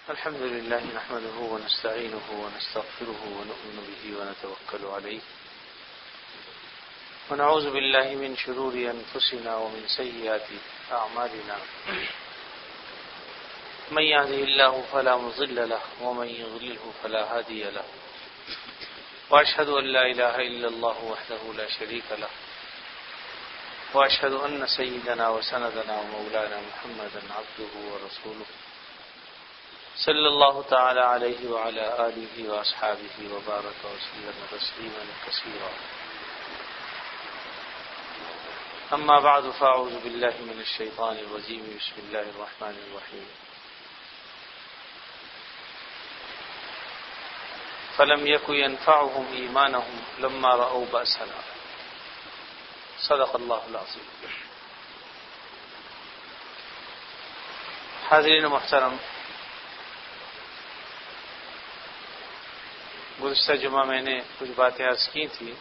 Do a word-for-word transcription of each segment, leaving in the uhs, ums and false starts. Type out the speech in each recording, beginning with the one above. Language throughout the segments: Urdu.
الحمد لله نحمده ونستعينه ونستغفره ونؤمن به ونتوكل عليه ونعوذ بالله من شرور أنفسنا ومن سيئات أعمالنا من يهده الله فلا مضل له ومن يضلله فلا هادي له وأشهد أن لا إله إلا الله وحده لا شريك له وأشهد أن سيدنا وسندنا ومولانا محمدا عبده ورسوله صلی اللہ تعالی علیہ وعلى آلہ واصحابہ وبارک وسلم تسلیما کثیرا اما بعد فاعوذ باللہ من الشیطان الرجیم بسم اللہ الرحمن الرحیم فلم یک ینفعهم ایمانهم لما رأوا بأسنا صدق اللہ العظیم. حاضرین محترم، گزشتہ جمعہ میں نے کچھ باتیں عرض کی تھی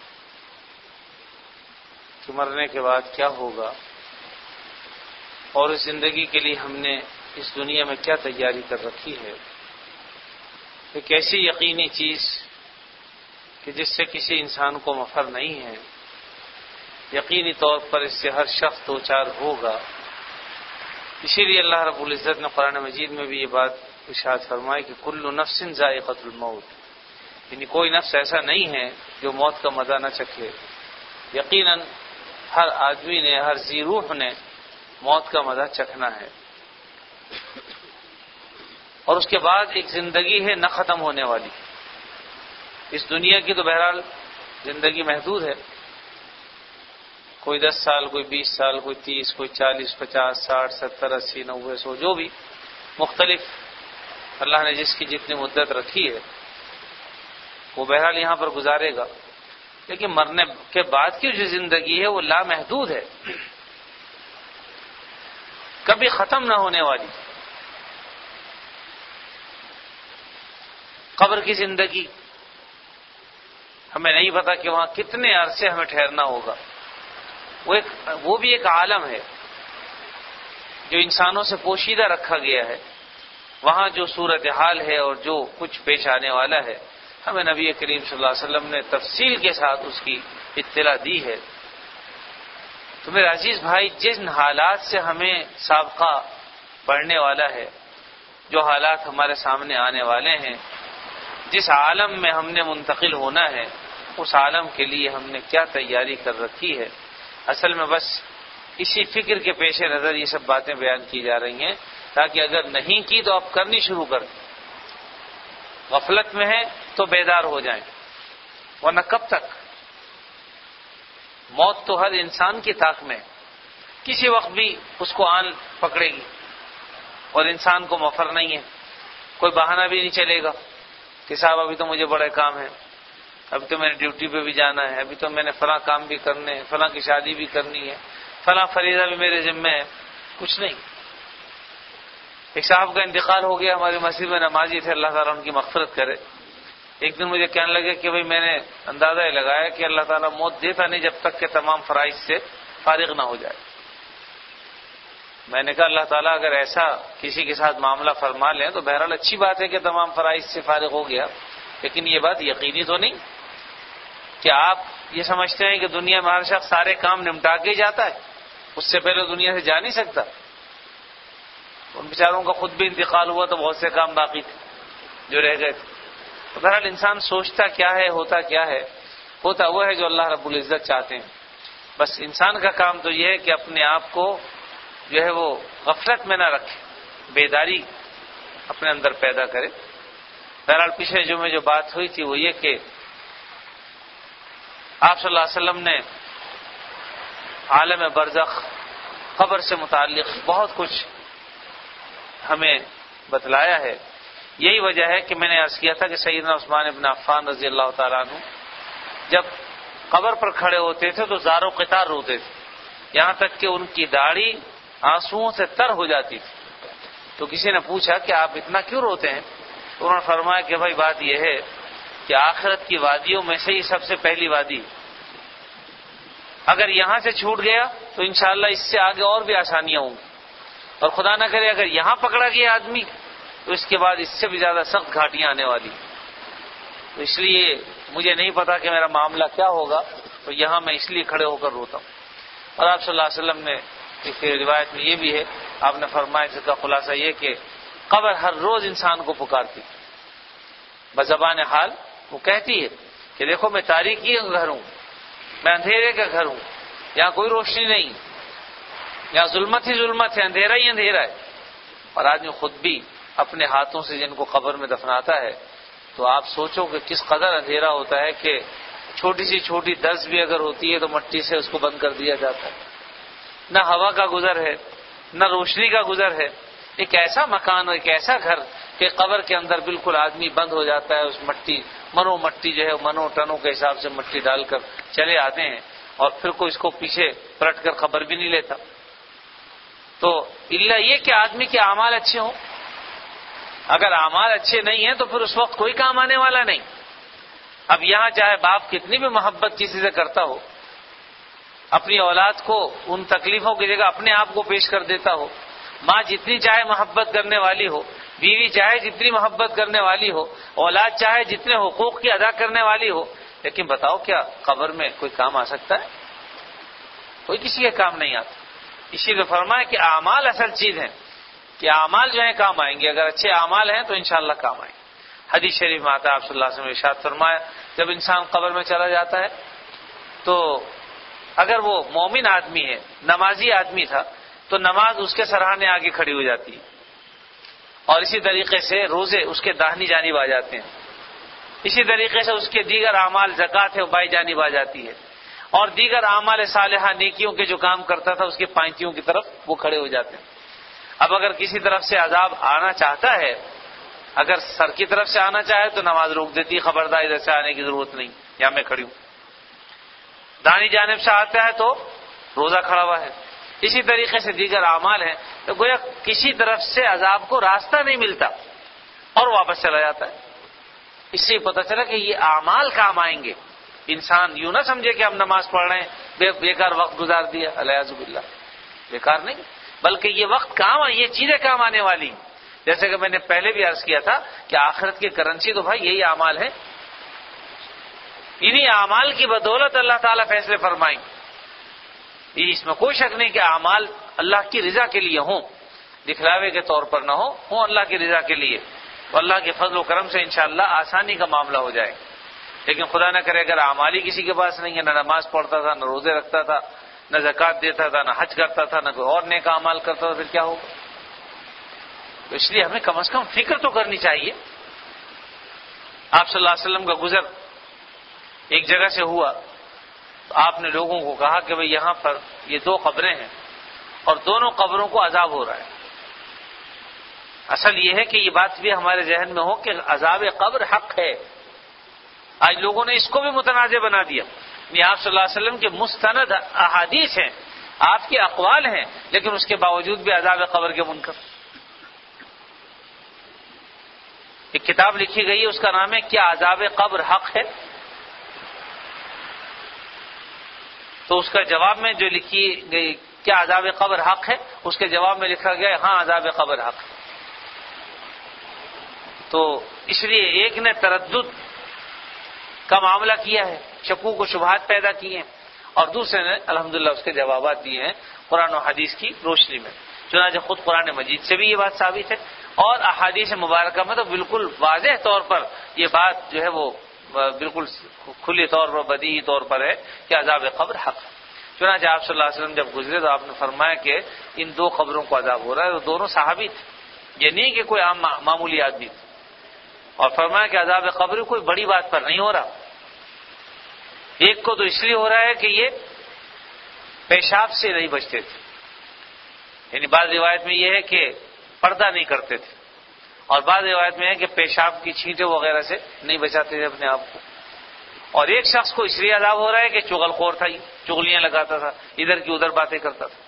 کہ مرنے کے بعد کیا ہوگا اور اس زندگی کے لیے ہم نے اس دنیا میں کیا تیاری کر رکھی ہے. ایک ایسی یقینی چیز کہ جس سے کسی انسان کو مفر نہیں ہے، یقینی طور پر اس سے ہر شخص دوچار ہوگا. اسی لیے اللہ رب العزت نے قرآن مجید میں بھی یہ بات ارشاد فرمائی کہ کل نفس ذائقۃ الموت، یعنی کوئی نفس ایسا نہیں ہے جو موت کا مزہ نہ چکھے. یقیناً ہر آدمی نے، ہر ذی روح نے موت کا مزہ چکھنا ہے. اور اس کے بعد ایک زندگی ہے نہ ختم ہونے والی. اس دنیا کی تو بہرحال زندگی محدود ہے، کوئی دس سال، کوئی بیس سال، کوئی تیس، کوئی چالیس، پچاس، ساٹھ، ستر، اسی، نوے، سو، جو بھی مختلف اللہ نے جس کی جتنی مدت رکھی ہے وہ بہرحال یہاں پر گزارے گا. لیکن مرنے کے بعد کی جو زندگی ہے وہ لامحدود ہے، کبھی ختم نہ ہونے والی. قبر کی زندگی ہمیں نہیں پتا کہ وہاں کتنے عرصے ہمیں ٹھہرنا ہوگا. وہ ایک وہ بھی ایک عالم ہے جو انسانوں سے پوشیدہ رکھا گیا ہے. وہاں جو صورتحال ہے اور جو کچھ پیش آنے والا ہے ہمیں نبی کریم صلی اللہ علیہ وسلم نے تفصیل کے ساتھ اس کی اطلاع دی ہے. تو میرے عزیز بھائی، جن حالات سے ہمیں سابقہ پڑھنے والا ہے، جو حالات ہمارے سامنے آنے والے ہیں، جس عالم میں ہم نے منتقل ہونا ہے، اس عالم کے لیے ہم نے کیا تیاری کر رکھی ہے. اصل میں بس اسی فکر کے پیش نظر یہ سب باتیں بیان کی جا رہی ہیں تاکہ اگر نہیں کی تو آپ کرنی شروع کر دیں. غفلت میں ہے تو بیدار ہو جائیں، ورنہ کب تک؟ موت تو ہر انسان کی طاق میں کسی وقت بھی اس کو آن پکڑے گی، اور انسان کو مفر نہیں ہے. کوئی بہانہ بھی نہیں چلے گا کہ صاحب ابھی تو مجھے بڑے کام ہیں، ابھی تو میں نے ڈیوٹی پہ بھی جانا ہے، ابھی تو میں نے فلاں کام بھی کرنے ہیں، فلاں کی شادی بھی کرنی ہے، فلاں فریضہ بھی میرے ذمہ ہے. کچھ نہیں. ایک صاحب کا انتقال ہو گیا، ہماری مسجد میں نمازی تھے، اللہ تعالیٰ ان کی مغفرت کرے. ایک دن مجھے کہنے لگے کہ بھئی میں نے اندازہ یہ لگایا کہ اللہ تعالیٰ موت دیتا نہیں جب تک کہ تمام فرائض سے فارغ نہ ہو جائے. میں نے کہا اللہ تعالیٰ اگر ایسا کسی کے ساتھ معاملہ فرما لیں تو بہرحال اچھی بات ہے کہ تمام فرائض سے فارغ ہو گیا، لیکن یہ بات یقینی تو نہیں کہ آپ یہ سمجھتے ہیں کہ دنیا میں ہر شخص سارے کام نمٹا کے ہی جاتا ہے، اس سے پہلے دنیا سے جا نہیں سکتا. ان بیچاروں کا خود بھی انتقال ہوا تو بہت سے کام باقی تھے جو رہ گئے تھے. تو بہرحال انسان سوچتا کیا ہے، ہوتا کیا ہے؟ ہوتا وہ ہے جو اللہ رب العزت چاہتے ہیں. بس انسان کا کام تو یہ ہے کہ اپنے آپ کو جو ہے وہ غفلت میں نہ رکھے، بیداری اپنے اندر پیدا کرے. بہرحال پچھلے جمعے جو بات ہوئی تھی وہ یہ کہ آپ صلی اللہ علیہ وسلم نے عالم برزخ، قبر سے متعلق بہت کچھ ہمیں بتلایا ہے. یہی وجہ ہے کہ میں نے عرض کیا تھا کہ سیدنا عثمان ابن عفان رضی اللہ تعالیٰ عنہ جب قبر پر کھڑے ہوتے تھے تو زار و قطار روتے تھے، یہاں تک کہ ان کی داڑھی آنسوؤں سے تر ہو جاتی تھی. تو کسی نے پوچھا کہ آپ اتنا کیوں روتے ہیں؟ تو انہوں نے فرمایا کہ بھائی بات یہ ہے کہ آخرت کی وادیوں میں سے ہی سب سے پہلی وادی، اگر یہاں سے چھوٹ گیا تو انشاءاللہ اس سے آگے اور بھی آسانیاں ہوں گی، اور خدا نہ کرے اگر یہاں پکڑا گیا آدمی تو اس کے بعد اس سے بھی زیادہ سخت گھاٹیاں آنے والی. تو اس لیے مجھے نہیں پتا کہ میرا معاملہ کیا ہوگا، تو یہاں میں اس لیے کھڑے ہو کر روتا ہوں. اور آپ صلی اللہ علیہ وسلم نے ایک روایت میں یہ بھی ہے، آپ نے فرمایا جس کا خلاصہ یہ کہ قبر ہر روز انسان کو پکارتی، بزبان حال وہ کہتی ہے کہ دیکھو میں تاریکی کا گھر ہوں، میں اندھیرے کا گھر ہوں، یہاں کوئی روشنی نہیں، یہاں ظلمت ہی ظلمت ہے، اندھیرا ہی اندھیرا ہے. اور آدمی خود بھی اپنے ہاتھوں سے جن کو قبر میں دفناتا ہے تو آپ سوچو کہ کس قدر اندھیرا ہوتا ہے کہ چھوٹی سی چھوٹی دست بھی اگر ہوتی ہے تو مٹی سے اس کو بند کر دیا جاتا ہے. نہ ہوا کا گزر ہے، نہ روشنی کا گزر ہے. ایک ایسا مکان اور ایک ایسا گھر کہ قبر کے اندر بالکل آدمی بند ہو جاتا ہے، اس مٹی منو مٹی جو ہے منو ٹنوں کے حساب سے مٹی ڈال کر چلے آتے ہیں اور پھر کوئی اس کو پیچھے پلٹ کر خبر بھی نہیں لیتا. تو اللہ یہ کہ آدمی کے اعمال اچھے ہوں. اگر اعمال اچھے نہیں ہیں تو پھر اس وقت کوئی کام آنے والا نہیں. اب یہاں چاہے باپ کتنی بھی محبت کسی سے کرتا ہو، اپنی اولاد کو ان تکلیفوں کی جگہ اپنے آپ کو پیش کر دیتا ہو، ماں جتنی چاہے محبت کرنے والی ہو، بیوی چاہے جتنی محبت کرنے والی ہو، اولاد چاہے جتنے حقوق کی ادا کرنے والی ہو، لیکن بتاؤ کیا قبر میں کوئی کام آ سکتا ہے؟ کوئی کسی کے کام نہیں آتا. اسی لیے فرمایا کہ اعمال اصل چیز ہے، کہ اعمال جو ہیں کام آئیں گے. اگر اچھے اعمال ہیں تو انشاءاللہ کام آئیں گے. حدیث شریف میں آتا ہے آپ صلی اللہ علیہ وسلم نے ارشاد فرمایا جب انسان قبر میں چلا جاتا ہے تو اگر وہ مومن آدمی ہے، نمازی آدمی تھا، تو نماز اس کے سراہنے آگے کھڑی ہو جاتی ہے، اور اسی طریقے سے روزے اس کے داہنی جانب آ جاتے ہیں. اسی طریقے سے اس کے دیگر اعمال زکوٰۃ ہے وہ بائیں جانب آ جاتی ہے، اور دیگر اعمال صالحہ نیکیوں کے جو کام کرتا تھا اس کے پائنتیوں کی طرف وہ کھڑے ہو جاتے ہیں. اب اگر کسی طرف سے عذاب آنا چاہتا ہے، اگر سر کی طرف سے آنا چاہے تو نماز روک دیتی، خبردار ادھر سے آنے کی ضرورت نہیں، یہاں میں کھڑی ہوں. دائیں جانب سے آتا ہے تو روزہ کھڑا ہوا ہے. اسی طریقے سے دیگر اعمال ہیں تو گویا کسی طرف سے عذاب کو راستہ نہیں ملتا اور واپس چلا جاتا ہے. اس سے پتہ چلا کہ یہ اعمال کام آئیں گے. انسان یوں نہ سمجھے کہ ہم نماز پڑھ رہے ہیں بے بیکار وقت گزار دیا، الیاذ باللہ، بیکار نہیں، بلکہ یہ وقت کام یہ چیزیں کام آنے والی. جیسے کہ میں نے پہلے بھی عرض کیا تھا کہ آخرت کی کرنسی تو بھائی یہی اعمال ہیں. انہی اعمال کی بدولت اللہ تعالیٰ فیصلے فرمائیں. اس میں کوئی شک نہیں کہ اعمال اللہ کی رضا کے لیے ہوں، دکھلاوے کے طور پر نہ ہو، ہوں اللہ کی رضا کے لیے. تو اللہ کے فضل و کرم سے انشاءاللہ آسانی کا معاملہ ہو جائے. لیکن خدا نہ کرے اگر اعمال ہی کسی کے پاس نہیں ہے، نہ نماز پڑھتا تھا، نہ روزے رکھتا تھا، نہ زکوٰۃ دیتا تھا، نہ حج کرتا تھا، نہ کوئی اور نیک اعمال کرتا تھا، پھر کیا ہوگا؟ تو اس لیے ہمیں کم از کم فکر تو کرنی چاہیے. آپ صلی اللہ علیہ وسلم کا گزر ایک جگہ سے ہوا تو آپ نے لوگوں کو کہا کہ بھئی یہاں پر یہ دو قبریں ہیں اور دونوں قبروں کو عذاب ہو رہا ہے. اصل یہ ہے کہ یہ بات بھی ہمارے ذہن میں ہو کہ عذاب قبر حق ہے. آج لوگوں نے اس کو بھی متنازع بنا دیا. یہ آپ صلی اللہ علیہ وسلم کے مستند احادیث ہیں، آپ کے اقوال ہیں، لیکن اس کے باوجود بھی عذاب قبر کے منکر. ایک کتاب لکھی گئی ہے، اس کا نام ہے کیا عذاب قبر حق ہے؟ تو اس کا جواب میں جو لکھی گئی کیا عذاب قبر حق ہے، اس کے جواب میں لکھا گیا ہاں عذاب قبر حق ہے. تو اس لیے ایک نے تردد کا معاملہ کیا ہے، شکوک و شبہات پیدا کی ہیں، اور دوسرے نے الحمدللہ اس کے جوابات دیے ہیں قرآن و حدیث کی روشنی میں. چنانچہ خود قرآن مجید سے بھی یہ بات ثابت ہے اور احادیث مبارکہ میں تو بالکل واضح طور پر یہ بات جو ہے وہ بالکل کھلی طور پر بدیہی طور پر ہے کہ عذاب قبر حق ہے. چنانچہ آپ صلی اللہ علیہ وسلم جب گزرے تو آپ نے فرمایا کہ ان دو قبروں کو عذاب ہو رہا ہے. تو دونوں صحابی تھے، یہ نہیں کہ کوئی عام معمولی آدمی تھے. اور فرمایا کہ عذاب قبر کوئی بڑی بات پر نہیں ہو رہا. ایک کو تو اس لیے ہو رہا ہے کہ یہ پیشاب سے نہیں بچتے تھے، یعنی بعض روایت میں یہ ہے کہ پردہ نہیں کرتے تھے، اور بعض روایت میں ہے کہ پیشاب کی چھینٹیں وغیرہ سے نہیں بچاتے تھے اپنے آپ کو. اور ایک شخص کو اس لیے عذاب ہو رہا ہے کہ چغل خور تھا، چغلیاں لگاتا تھا، ادھر کی ادھر باتیں کرتا تھا.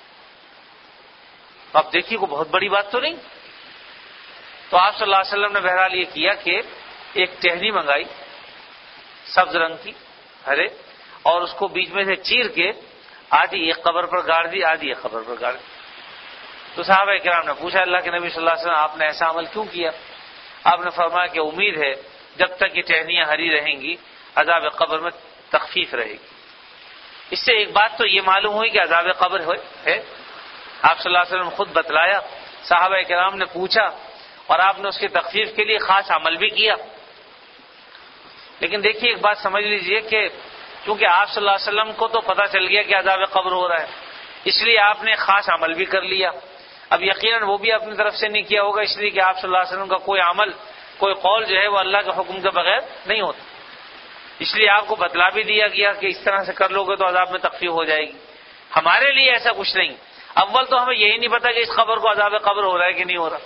تو آپ دیکھیے کوئی بہت بڑی بات تو نہیں. تو آپ صلی اللہ علیہ وسلم نے بہرحال یہ کیا کہ ایک ٹہنی منگائی سبز رنگ کی، ہرے، اور اس کو بیچ میں سے چیر کے آدھی ایک قبر پر گاڑ دی، آدھی ایک قبر پر گاڑ دی. تو صحابہ کرام نے پوچھا اللہ کے نبی صلی اللہ علیہ وسلم آپ نے ایسا عمل کیوں کیا؟ آپ نے فرمایا کہ امید ہے جب تک یہ ٹہنیاں ہری رہیں گی عذاب قبر میں تخفیف رہے گی۔ اس سے ایک بات تو یہ معلوم ہوئی کہ عذاب قبر ہے، آپ صلی اللہ علیہ وسلم خود بتلایا، صحابہ کرام نے پوچھا اور آپ نے اس کی تخفیف کے لیے خاص عمل بھی کیا۔ لیکن دیکھیے ایک بات سمجھ لیجئے کہ چونکہ آپ صلی اللہ علیہ وسلم کو تو پتہ چل گیا کہ عذاب قبر ہو رہا ہے، اس لیے آپ نے خاص عمل بھی کر لیا۔ اب یقیناً وہ بھی اپنی طرف سے نہیں کیا ہوگا، اس لیے کہ آپ صلی اللہ علیہ وسلم کا کوئی عمل کوئی قول جو ہے وہ اللہ کے حکم کے بغیر نہیں ہوتا، اس لیے آپ کو بتلا بھی دیا گیا کہ اس طرح سے کر لو گے تو عذاب میں تخفیف ہو جائے گی۔ ہمارے لیے ایسا کچھ نہیں، اول تو ہمیں یہی نہیں پتا کہ اس خبر کو عذاب قبر ہو رہا ہے کہ نہیں ہو رہا،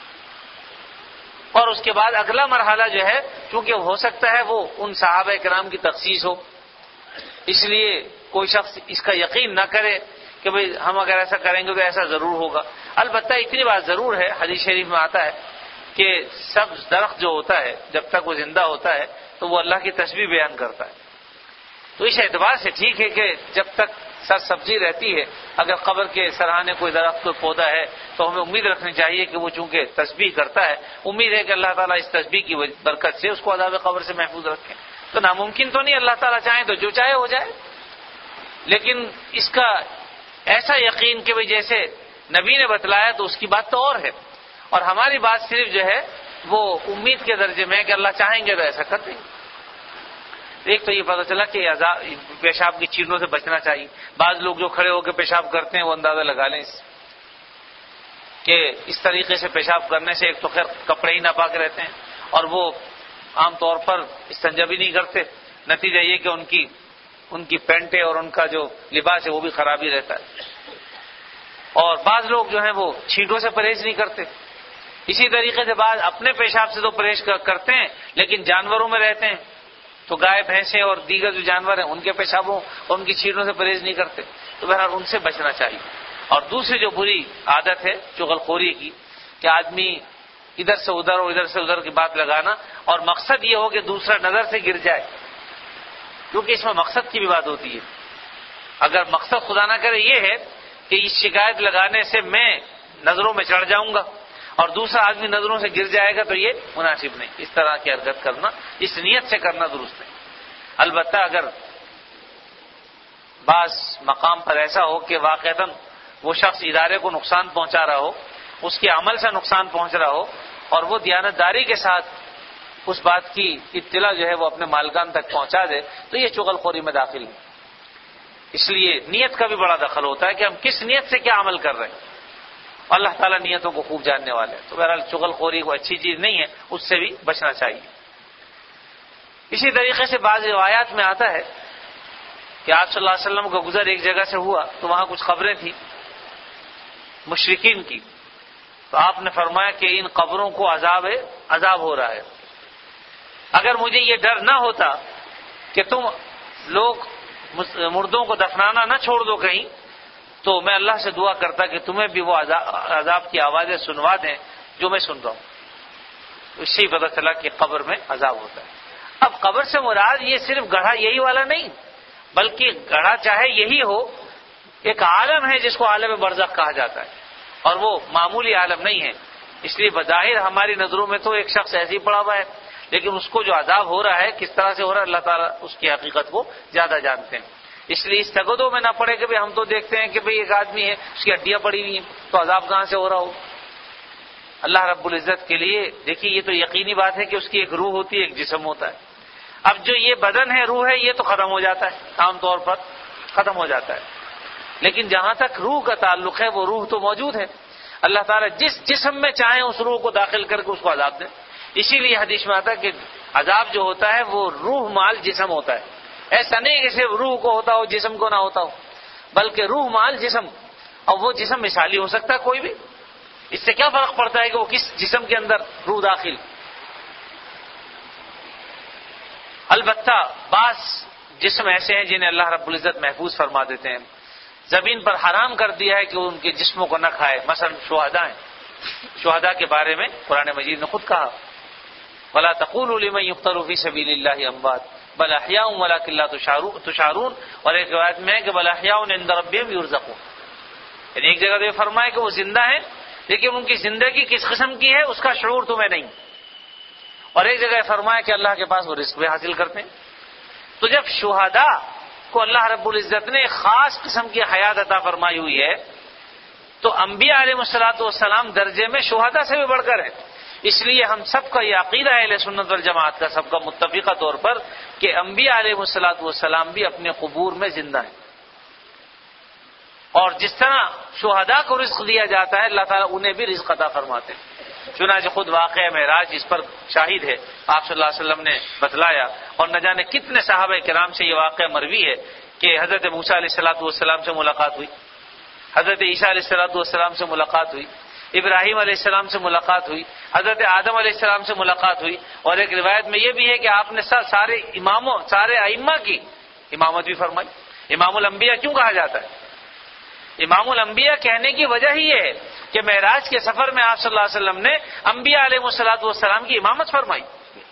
اور اس کے بعد اگلا مرحلہ جو ہے چونکہ ہو سکتا ہے وہ ان صحابہ کرام کی تخصیص ہو، اس لیے کوئی شخص اس کا یقین نہ کرے کہ بھئی ہم اگر ایسا کریں گے تو ایسا ضرور ہوگا۔ البتہ اتنی بات ضرور ہے، حدیث شریف میں آتا ہے کہ سبز درخت جو ہوتا ہے جب تک وہ زندہ ہوتا ہے تو وہ اللہ کی تسبیح بیان کرتا ہے، تو اس اعتبار سے ٹھیک ہے کہ جب تک سر سبزی رہتی ہے اگر قبر کے سرحانے کوئی درخت کوئی پودا ہے تو ہمیں امید رکھنی چاہیے کہ وہ چونکہ تسبیح کرتا ہے، امید ہے کہ اللہ تعالیٰ اس تسبیح کی برکت سے اس کو عذاب قبر سے محفوظ رکھیں۔ تو ناممکن تو نہیں، اللہ تعالیٰ چاہیں تو جو چاہے ہو جائے، لیکن اس کا ایسا یقین کہ بھئی جیسے نبی نے بتلایا تو اس کی بات تو اور ہے، اور ہماری بات صرف جو ہے وہ امید کے درجے میں ہے کہ اللہ چاہیں گے تو ایسا کر دیں گے۔ ایک تو یہ پتہ چلا کہ پیشاب کی چیرنوں سے بچنا چاہیے۔ بعض لوگ جو کھڑے ہو کے پیشاب کرتے ہیں وہ اندازہ لگا لیں اس کہ اس طریقے سے پیشاب کرنے سے ایک تو خیر کپڑے ہی ناپاک رہتے ہیں اور وہ عام طور پر استنجا بھی نہیں کرتے، نتیجہ یہ کہ ان کی ان کی پینٹیں اور ان کا جو لباس ہے وہ بھی خراب ہی رہتا ہے۔ اور بعض لوگ جو ہیں وہ چھینٹوں سے پرہیز نہیں کرتے، اسی طریقے سے بعض اپنے پیشاب سے تو پرہیز کرتے ہیں لیکن جانوروں میں رہتے ہیں تو گائے بھینسیں اور دیگر جو جانور ہیں ان کے پیشابوں اور ان کی چھینٹوں سے پرہیز نہیں کرتے، تو بہرحال ان سے بچنا چاہیے۔ اور دوسری جو بری عادت ہے چغل خوری کی کہ آدمی ادھر سے ادھر اور ادھر سے ادھر کی بات لگانا اور مقصد یہ ہو کہ دوسرا نظر سے گر جائے، کیونکہ اس میں مقصد کی بھی بات ہوتی ہے۔ اگر مقصد خدا نہ کرے یہ ہے کہ اس شکایت لگانے سے میں نظروں میں چڑھ جاؤں گا اور دوسرا آدمی نظروں سے گر جائے گا تو یہ مناسب نہیں، اس طرح کی حرکت کرنا اس نیت سے کرنا درست نہیں۔ البتہ اگر بعض مقام پر ایسا ہو کہ واقعتاً وہ شخص ادارے کو نقصان پہنچا رہا ہو، اس کے عمل سے نقصان پہنچ رہا ہو اور وہ دیانتداری کے ساتھ اس بات کی اطلاع جو ہے وہ اپنے مالکان تک پہنچا دے تو یہ چغل خوری میں داخل ہے۔ اس لیے نیت کا بھی بڑا دخل ہوتا ہے کہ ہم کس نیت سے کیا عمل کر رہے ہیں، اللہ تعالیٰ نیتوں کو خوب جاننے والے ہیں۔ تو بہرحال چغل خوری کو اچھی چیز نہیں ہے، اس سے بھی بچنا چاہیے۔ اسی طریقے سے بعض روایات میں آتا ہے کہ آپ صلی اللہ علیہ وسلم کا گزر ایک جگہ سے ہوا تو وہاں کچھ خبریں تھیں مشرکین کی، تو آپ نے فرمایا کہ ان قبروں کو عذاب ہے عذاب ہو رہا ہے۔ اگر مجھے یہ ڈر نہ ہوتا کہ تم لوگ مردوں کو دفنانا نہ چھوڑ دو کہیں تو میں اللہ سے دعا کرتا کہ تمہیں بھی وہ عذاب کی آوازیں سنوا دیں جو میں سن رہا ہوں۔ اس سے ہی پتہ چلا کہ قبر میں عذاب ہوتا ہے۔ اب قبر سے مراد یہ صرف گڑھا یہی والا نہیں، بلکہ گڑھا چاہے یہی ہو، ایک عالم ہے جس کو عالم برزخ کہا جاتا ہے اور وہ معمولی عالم نہیں ہے۔ اس لیے بظاہر ہماری نظروں میں تو ایک شخص ایسے ہی پڑا ہوا ہے، لیکن اس کو جو عذاب ہو رہا ہے کس طرح سے ہو رہا ہے اللہ تعالیٰ اس کی حقیقت کو زیادہ جانتے ہیں۔ اس لیے اس تگدوں میں نہ پڑے کہ ہم تو دیکھتے ہیں کہ بھئی ایک آدمی ہے اس کی ہڈیاں پڑی ہوئی ہیں تو عذاب کہاں سے ہو رہا ہو۔ اللہ رب العزت کے لیے دیکھیے یہ تو یقینی بات ہے کہ اس کی ایک روح ہوتی ہے، ایک جسم ہوتا ہے۔ اب جو یہ بدن ہے روح ہے یہ تو ختم ہو جاتا ہے، عام طور پر ختم ہو جاتا ہے، لیکن جہاں تک روح کا تعلق ہے وہ روح تو موجود ہے۔ اللہ تعالیٰ جس جسم میں چاہیں اس روح کو داخل کر کے اس کو عذاب دیں۔ اسی لیے حدیث میں آتا ہے کہ عذاب جو ہوتا ہے وہ روح مال جسم ہوتا ہے۔ ایسا نہیں کہ صرف روح کو ہوتا ہو جسم کو نہ ہوتا ہو، بلکہ روح مال جسم، اور وہ جسم مثالی ہو سکتا ہے کوئی بھی، اس سے کیا فرق پڑتا ہے کہ وہ کس جسم کے اندر روح داخل۔ البتہ بعض جسم ایسے ہیں جنہیں اللہ رب العزت محفوظ فرما دیتے ہیں، زمین پر حرام کر دیا ہے کہ ان کے جسموں کو نہ کھائے، مثلا شہداء ہیں۔ شہداء کے بارے میں قرآن مجید نے خود کہا وَلَا تَقُولُوا لِمَن يُقْتَلُ فِي سَبِيلِ اللَّهِ أَمْوَاتٌ بَلْ أَحْيَاءٌ وَلَكِن لَّا تُشْعَرُونَ، اور ایک روایت میں ہے کہ بَلْ أَحْيَاءٌ عِندَ رَبِّهِمْ يُرْزَقُونَ، یعنی ایک جگہ تو یہ فرمایا کہ وہ زندہ ہیں لیکن ان کی زندگی کس قسم کی ہے اس کا شعور تمہیں نہیں، اور ایک جگہ فرمایا کہ اللہ کے پاس وہ رزق بھی حاصل کرتے ہیں۔ تو جب شہداء کو اللہ رب العزت نے خاص قسم کی حیات عطا فرمائی ہوئی ہے تو انبیاء علیہ الصلوۃ والسلام درجے میں شہداء سے بھی بڑھ کر ہیں۔ اس لیے ہم سب کا یہ عقیدہ ہے اہل سنت والجماعت کا سب کا متفقہ طور پر کہ انبیاء علیہ الصلوۃ والسلام بھی اپنے قبور میں زندہ ہیں، اور جس طرح شہداء کو رزق دیا جاتا ہے اللہ تعالیٰ انہیں بھی رزق عطا فرماتے ہیں۔ چنانچہ خود واقعہ معراج اس پر شاہد ہے، آپ صلی اللہ علیہ وسلم نے بتلایا، اور نہ جانے کتنے صحابہ کرام سے یہ واقعہ مروی ہے کہ حضرت موسیٰ علیہ الصلوۃ والسلام سے ملاقات ہوئی، حضرت عیسیٰ علیہ الصلوۃ والسلام سے ملاقات ہوئی، ابراہیم علیہ السلام سے ملاقات ہوئی، حضرت آدم علیہ السلام سے ملاقات ہوئی، اور ایک روایت میں یہ بھی ہے کہ آپ نے سارے اماموں سارے ائمہ کی امامت بھی فرمائی۔ امام الانبیاء کیوں کہا جاتا ہے؟ امام الانبیاء کہنے کی وجہ ہی یہ ہے کہ معراج کے سفر میں آپ صلی اللہ علیہ وسلم نے انبیاء علیہ الصلوۃ والسلام کی امامت فرمائی،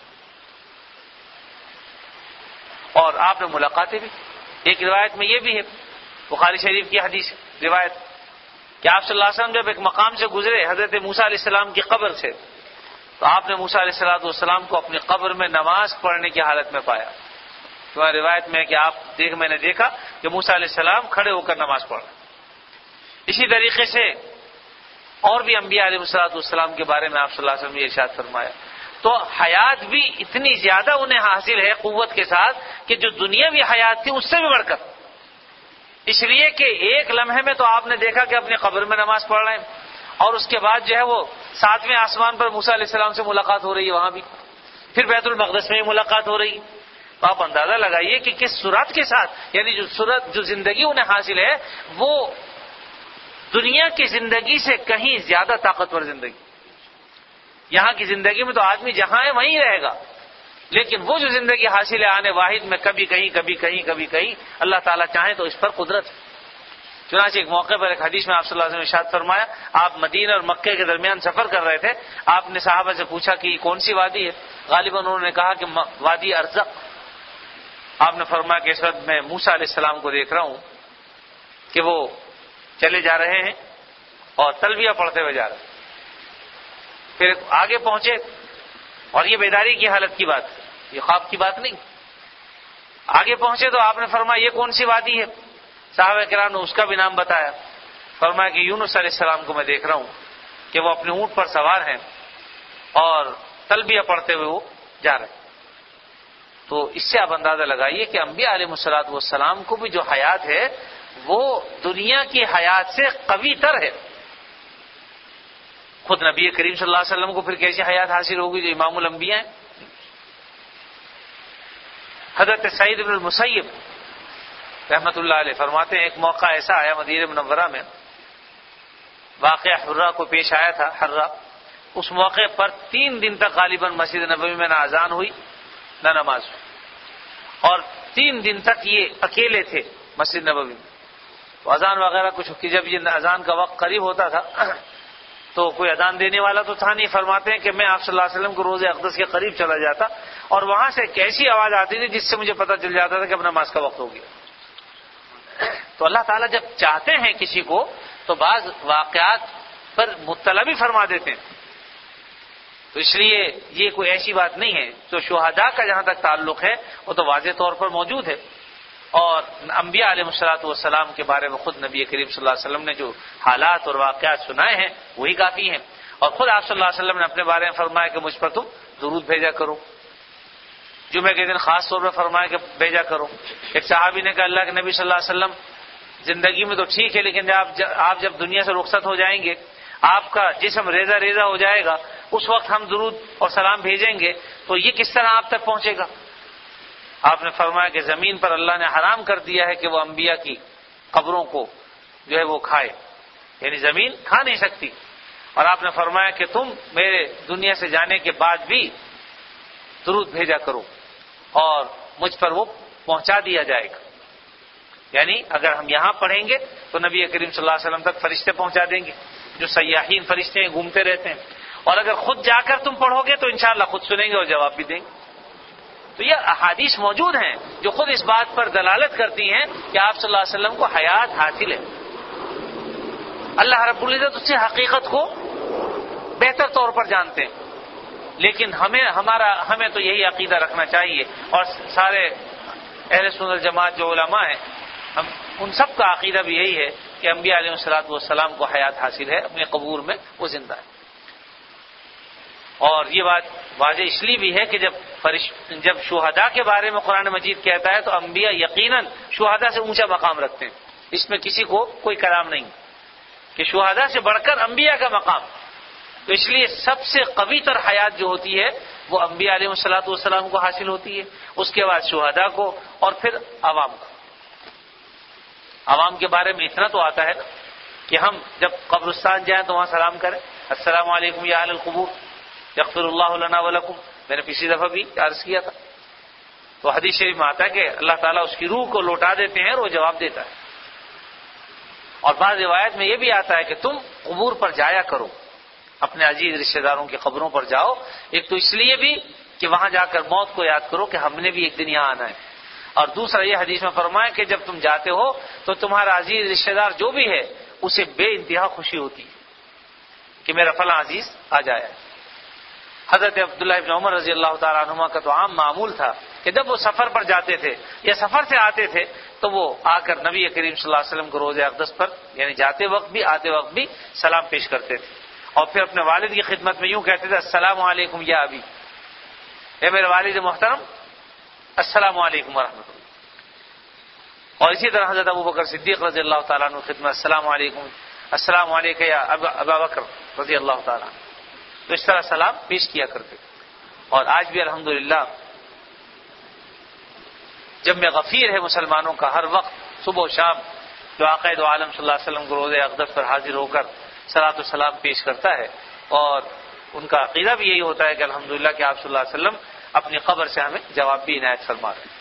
اور آپ نے ملاقاتیں بھی۔ ایک روایت میں یہ بھی ہے، بخاری شریف کی حدیث روایت کہ آپ صلی اللہ علیہ وسلم جب ایک مقام سے گزرے حضرت موسیٰ علیہ السلام کی قبر سے، تو آپ نے موسیٰ علیہ الصلوۃ والسلام کو اپنی قبر میں نماز پڑھنے کی حالت میں پایا۔ تو روایت میں ہے کہ آپ دیکھ میں نے دیکھا کہ موسیٰ علیہ السلام کھڑے ہو کر نماز پڑھ رہے۔ اسی طریقے سے اور بھی انبیاء علیہ الصلوۃ والسلام کے بارے میں آپ صلی اللہ علیہ وسلم نے ارشاد فرمایا۔ تو حیات بھی اتنی زیادہ انہیں حاصل ہے قوت کے ساتھ کہ جو دنیاوی حیات تھی اس سے بھی بڑھ کر، اس لیے کہ ایک لمحے میں تو آپ نے دیکھا کہ اپنی قبر میں نماز پڑھ رہے ہیں، اور اس کے بعد جو ہے وہ ساتویں آسمان پر موسیٰ علیہ السلام سے ملاقات ہو رہی ہے، وہاں بھی پھر بیت المقدس میں ملاقات ہو رہی ہے۔ تو آپ اندازہ لگائیے کہ کس سرعت کے ساتھ، یعنی جو سرعت جو زندگی انہیں حاصل ہے وہ دنیا کی زندگی سے کہیں زیادہ طاقتور زندگی۔ یہاں کی زندگی میں تو آدمی جہاں ہے وہیں رہے گا، لیکن وہ جو زندگی حاصل ہے آنے واحد میں کبھی کہیں کبھی کہیں کبھی کہیں، اللہ تعالیٰ چاہیں تو اس پر قدرت ہے۔ چنانچہ ایک موقع پر ایک حدیث میں آپ صلی اللہ علیہ وسلم نے ارشاد فرمایا، آپ مدینہ اور مکے کے درمیان سفر کر رہے تھے، آپ نے صحابہ سے پوچھا کہ یہ کون سی وادی ہے؟ غالباً انہوں نے کہا کہ وادی ارزق۔ آپ نے فرمایا کہ اس وقت میں موسیٰ علیہ السلام کو دیکھ رہا ہوں کہ وہ چلے جا رہے ہیں اور تلبیہ پڑھتے ہوئے جا رہے ہیں۔ پھر آگے پہنچے، اور یہ بیداری کی حالت کی بات ہے، یہ خواب کی بات نہیں۔ آگے پہنچے تو آپ نے فرمایا یہ کون سی وادی ہے؟ صحابہ کرام نے اس کا بھی نام بتایا، فرمایا کہ یونس علیہ السلام کو میں دیکھ رہا ہوں کہ وہ اپنے اونٹ پر سوار ہیں اور تلبیہ پڑھتے ہوئے وہ جا رہے ہیں۔ تو اس سے آپ اندازہ لگائیے کہ انبیاء علیہ الصلوۃ والسلام کو بھی جو حیات ہے وہ دنیا کی حیات سے قوی تر ہے۔ خود نبی کریم صلی اللہ علیہ وسلم کو پھر کیسی حیات حاصل ہوگی جو امام الانبیاء ہیں۔ حضرت سعید بن المسیب رحمۃ اللہ علیہ فرماتے ہیں ایک موقع ایسا آیا مدینہ منورہ میں، واقعہ حرہ کو پیش آیا تھا۔ حرہ اس موقع پر تین دن تک غالباً مسجد نبوی میں نہ اذان ہوئی نہ نماز ہوئی، اور تین دن تک یہ اکیلے تھے مسجد نبوی میں۔ تو اذان وغیرہ کچھ کہ جب یہ اذان کا وقت قریب ہوتا تھا تو کوئی اذان دینے والا تو تھا نہیں۔ فرماتے ہیں کہ میں آپ صلی اللہ علیہ وسلم کو روز اقدس کے قریب چلا جاتا اور وہاں سے کیسی آواز آتی تھی جس سے مجھے پتہ چل جاتا تھا کہ اب نماز کا وقت ہو گیا۔ تو اللہ تعالیٰ جب چاہتے ہیں کسی کو تو بعض واقعات پر مطلع بھی فرما دیتے ہیں۔ تو اس لیے یہ کوئی ایسی بات نہیں ہے۔ تو شہداء کا جہاں تک تعلق ہے وہ تو واضح طور پر موجود ہے، اور انبیاء علیہ الصلوۃ والسلام کے بارے میں خود نبی کریم صلی اللہ علیہ وسلم نے جو حالات اور واقعات سنائے ہیں وہی کافی ہیں، اور خود آپ صلی اللہ علیہ وسلم نے اپنے بارے میں فرمایا کہ مجھ پر تم درود بھیجا کرو۔ جمعے کے دن خاص طور پر فرمایا کہ بھیجا کرو۔ ایک صحابی نے کہا اللہ کے نبی صلی اللہ علیہ وسلم زندگی میں تو ٹھیک ہے، لیکن جب آپ جب دنیا سے رخصت ہو جائیں گے، آپ کا جسم ریزہ ریزہ ہو جائے گا، اس وقت ہم درود اور سلام بھیجیں گے تو یہ کس طرح آپ تک پہنچے گا؟ آپ نے فرمایا کہ زمین پر اللہ نے حرام کر دیا ہے کہ وہ انبیاء کی قبروں کو جو ہے وہ کھائے، یعنی زمین کھا نہیں سکتی۔ اور آپ نے فرمایا کہ تم میرے دنیا سے جانے کے بعد بھی درود بھیجا کرو اور مجھ پر وہ پہنچا دیا جائے گا۔ یعنی اگر ہم یہاں پڑھیں گے تو نبی کریم صلی اللہ علیہ وسلم تک فرشتے پہنچا دیں گے، جو سیاحین فرشتے ہیں گھومتے رہتے ہیں، اور اگر خود جا کر تم پڑھو گے تو انشاءاللہ خود سنیں گے اور جواب بھی دیں گے۔ تو یہ احادیث موجود ہیں جو خود اس بات پر دلالت کرتی ہیں کہ آپ صلی اللہ علیہ وسلم کو حیات حاصل ہے۔ اللہ رب العزت اس سے حقیقت کو بہتر طور پر جانتے ہیں. لیکن ہمیں ہمارا ہمیں تو یہی عقیدہ رکھنا چاہیے، اور سارے اہل سنت جماعت جو علماء ہیں ہم ان سب کا عقیدہ بھی یہی ہے کہ انبیاء علیہ الصلوۃ والسلام کو حیات حاصل ہے، اپنے قبور میں وہ زندہ ہے. اور یہ بات واضح اس لیے بھی ہے کہ جب فرش جب شہداء کے بارے میں قرآن مجید کہتا ہے تو انبیاء یقیناً شہداء سے اونچا مقام رکھتے ہیں، اس میں کسی کو کوئی کلام نہیں کہ شہداء سے بڑھ کر انبیاء کا مقام. تو اس لیے سب سے قوی تر حیات جو ہوتی ہے وہ انبیاء علیہ الصلوۃ والسلام کو حاصل ہوتی ہے، اس کے بعد شہداء کو، اور پھر عوام کو. عوام کے بارے میں اتنا تو آتا ہے نا کہ ہم جب قبرستان جائیں تو وہاں سلام کریں، السلام علیکم یا اہل القبور یغفر اللہ لنا ولکم. میں نے پچھلی دفعہ بھی عرض کیا تھا. تو حدیث شریف میں آتا ہے کہ اللہ تعالیٰ اس کی روح کو لوٹا دیتے ہیں اور وہ جواب دیتا ہے. اور بعض روایت میں یہ بھی آتا ہے کہ تم قبور پر جایا کرو، اپنے عزیز رشتہ داروں کی قبروں پر جاؤ. ایک تو اس لیے بھی کہ وہاں جا کر موت کو یاد کرو کہ ہم نے بھی ایک دن یہاں آنا ہے، اور دوسرا یہ حدیث میں فرمایا کہ جب تم جاتے ہو تو تمہارا عزیز رشتہ دار جو بھی ہے اسے بے انتہا خوشی ہوتی ہے کہ میرا فلاں عزیز آ جایا. حضرت عبداللہ ابن عمر رضی اللہ تعالیٰ عنہما کا تو عام معمول تھا کہ جب وہ سفر پر جاتے تھے یا سفر سے آتے تھے تو وہ آ کر نبی کریم صلی اللہ علیہ وسلم کو روضہ اقدس پر یعنی جاتے وقت بھی آتے وقت بھی سلام پیش کرتے تھے، اور پھر اپنے والد کی خدمت میں یوں کہتے تھے السلام علیکم یا ابی، اے میرے والد محترم السلام علیکم ورحمۃ اللہ. اور اسی طرح حضرت ابو بکر صدیق رضی اللہ تعالیٰ عنہ خدمت السلام علیکم السلام علیکم یا ابا بکر رضی اللہ تعالیٰ عنہ. تو اس طرح سلام پیش کیا کرتے. اور آج بھی الحمدللہ جب میں غفیر ہے مسلمانوں کا ہر وقت صبح و شام جو آقا دو عالم صلی اللہ علیہ وسلم کو روضہ اقدس پر حاضر ہو کر صلاۃ و سلام پیش کرتا ہے، اور ان کا عقیدہ بھی یہی ہوتا ہے کہ الحمدللہ کہ آپ صلی اللہ علیہ وسلم اپنی قبر سے ہمیں جواب بھی عنایت فرما رہے ہیں.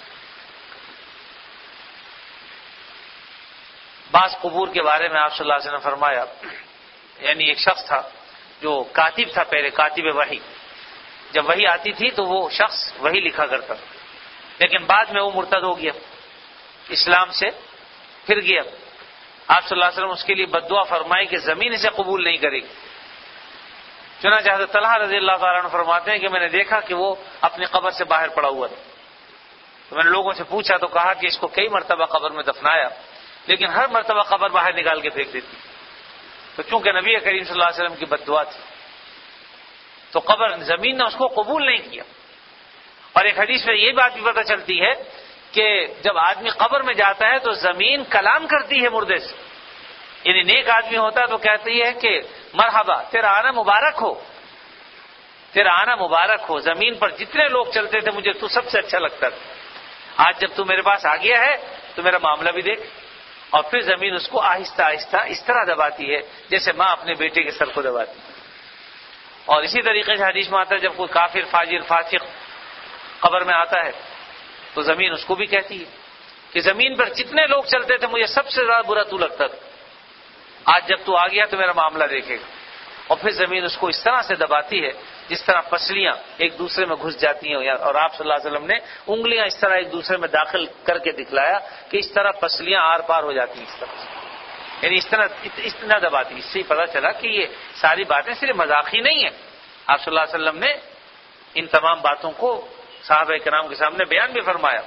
بعض قبور کے بارے میں آپ صلی اللہ علیہ وسلم نے فرمایا، یعنی ایک شخص تھا جو کاتب تھا، پہلے کاتب وحی، جب وحی آتی تھی تو وہ شخص وحی لکھا کرتا تھا، لیکن بعد میں وہ مرتد ہو گیا، اسلام سے پھر گیا. آپ صلی اللہ علیہ وسلم اس کے لیے بد دعا فرمائی کہ زمین اسے قبول نہیں کرے گی. چنانچہ حضرت طلحہ رضی اللہ تعالیٰ عنہ فرماتے ہیں کہ میں نے دیکھا کہ وہ اپنی قبر سے باہر پڑا ہوا تھا. تو میں نے لوگوں سے پوچھا تو کہا کہ اس کو کئی مرتبہ قبر میں دفنایا لیکن ہر مرتبہ قبر باہر نکال کے پھینک دیتی. تو چونکہ نبی کریم صلی اللہ علیہ وسلم کی بد دعا تھی تو قبر زمین نے اس کو قبول نہیں کیا. اور ایک حدیث میں یہ بات بھی پتہ چلتی ہے کہ جب آدمی قبر میں جاتا ہے تو زمین کلام کرتی ہے مردے سے، یعنی نیک آدمی ہوتا ہے تو کہتی ہے کہ مرحبا تیرا آنا مبارک ہو، تیرا آنا مبارک ہو، زمین پر جتنے لوگ چلتے تھے مجھے تو سب سے اچھا لگتا تھا، آج جب تو میرے پاس آ گیا ہے تو میرا معاملہ بھی دیکھ. اور پھر زمین اس کو آہستہ آہستہ اس طرح دباتی ہے جیسے ماں اپنے بیٹے کے سر کو دباتی. اور اسی طریقے سے حدیث میں آتا ہے جب کوئی کافر فاجر فاسق قبر میں آتا ہے تو زمین اس کو بھی کہتی ہے کہ زمین پر جتنے لوگ چلتے تھے مجھے سب سے زیادہ برا تو لگتا تھا، آج جب تو آ گیا تو میرا معاملہ دیکھے گا. اور پھر زمین اس کو اس طرح سے دباتی ہے جس طرح پسلیاں ایک دوسرے میں گھس جاتی ہیں. اور آپ صلی اللہ علیہ وسلم نے انگلیاں اس طرح ایک دوسرے میں داخل کر کے دکھلایا کہ اس طرح پسلیاں آر پار ہو جاتی ہیں اس طرح سے، یعنی اس طرح اتنا دباتی. اس سے پتہ چلا کہ یہ ساری باتیں صرف مذاقی نہیں ہیں. آپ صلی اللہ علیہ وسلم نے ان تمام باتوں کو صحابہ کرام کے سامنے بیان بھی فرمایا.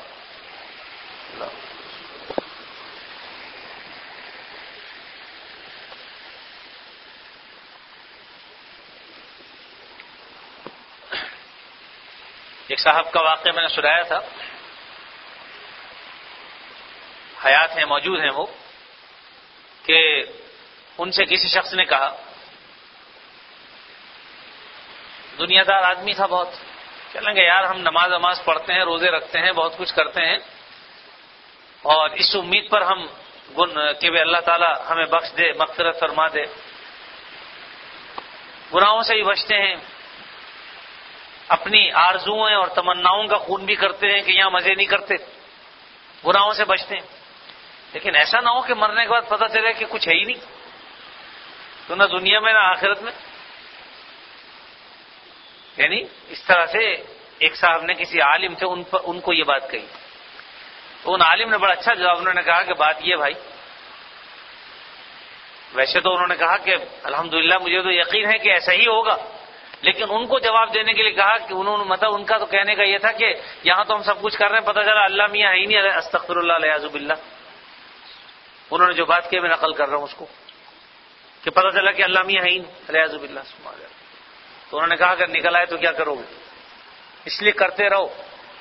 ایک صاحب کا واقعہ میں نے سنایا تھا، حیات ہیں موجود ہیں وہ، کہ ان سے کسی شخص نے کہا، دنیا دار آدمی تھا بہت، چلیں گے یار ہم نماز نماز پڑھتے ہیں، روزے رکھتے ہیں، بہت کچھ کرتے ہیں، اور اس امید پر ہم کہ اللہ تعالیٰ ہمیں بخش دے، مغفرت فرما دے، گناہوں سے بھی بچتے ہیں، اپنی آرزوؤں اور تمناؤں کا خون بھی کرتے ہیں کہ یہاں مزے نہیں کرتے، گناہوں سے بچتے ہیں، لیکن ایسا نہ ہو کہ مرنے کے بعد پتہ چلے کہ کچھ ہے ہی نہیں، تو نہ دنیا میں نہ آخرت میں. یعنی اس طرح سے ایک صاحب نے کسی عالم تھے ان پر ان کو یہ بات کہی، تو ان عالم نے بڑا اچھا جواب انہوں نے کہا کہ بات یہ بھائی ویسے تو انہوں نے کہا کہ الحمدللہ مجھے تو یقین ہے کہ ایسا ہی ہوگا، لیکن ان کو جواب دینے کے لیے کہا کہ انہوں نے مطلب ان کا تو کہنے کا یہ تھا کہ یہاں تو ہم سب کچھ کر رہے ہیں، پتہ چلا اللہ میاں ہے ہی نہیں، استغفر اللہ الیاذ باللہ۔ انہوں نے جو بات کی میں نقل کر رہا ہوں اس کو، کہ پتہ چلا کہ اللہ میاں ہے ہی نہیں، الیاذ باللہ۔ تو انہوں نے کہا اگر نکل آئے تو کیا کرو گے؟ اس لیے کرتے رہو۔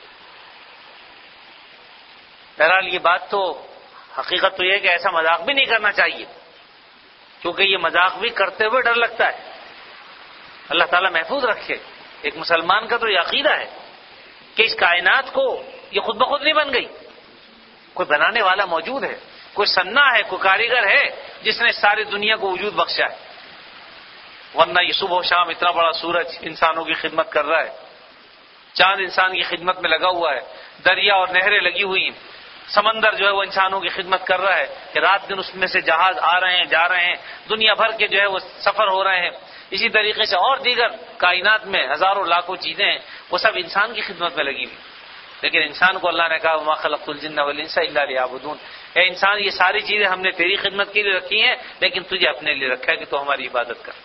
بہرحال یہ بات تو حقیقت تو یہ ہے کہ ایسا مذاق بھی نہیں کرنا چاہیے، کیونکہ یہ مذاق بھی کرتے ہوئے ڈر لگتا ہے۔ اللہ تعالیٰ محفوظ رکھے۔ ایک مسلمان کا تو یہ عقیدہ ہے کہ اس کائنات کو یہ خود بخود نہیں بن گئی، کوئی بنانے والا موجود ہے، کوئی صنع ہے، کوئی کاریگر ہے جس نے ساری دنیا کو وجود بخشا ہے، ورنہ یہ صبح و شام اتنا بڑا سورج انسانوں کی خدمت کر رہا ہے، چاند انسان کی خدمت میں لگا ہوا ہے، دریا اور نہریں لگی ہوئی ہیں، سمندر جو ہے وہ انسانوں کی خدمت کر رہا ہے کہ رات دن اس میں سے جہاز آ رہے ہیں جا رہے ہیں، دنیا بھر کے جو ہے وہ سفر ہو رہے ہیں۔ اسی طریقے سے اور دیگر کائنات میں ہزاروں لاکھوں چیزیں ہیں، وہ سب انسان کی خدمت میں لگی ہوئی، لیکن انسان کو اللہ نے کہا وما خلقت الجن والانس الا لیعبدون، اے انسان یہ ساری چیزیں ہم نے تیری خدمت کے لیے رکھی ہیں، لیکن تجھے اپنے لیے رکھا ہے کہ تو ہماری عبادت کر۔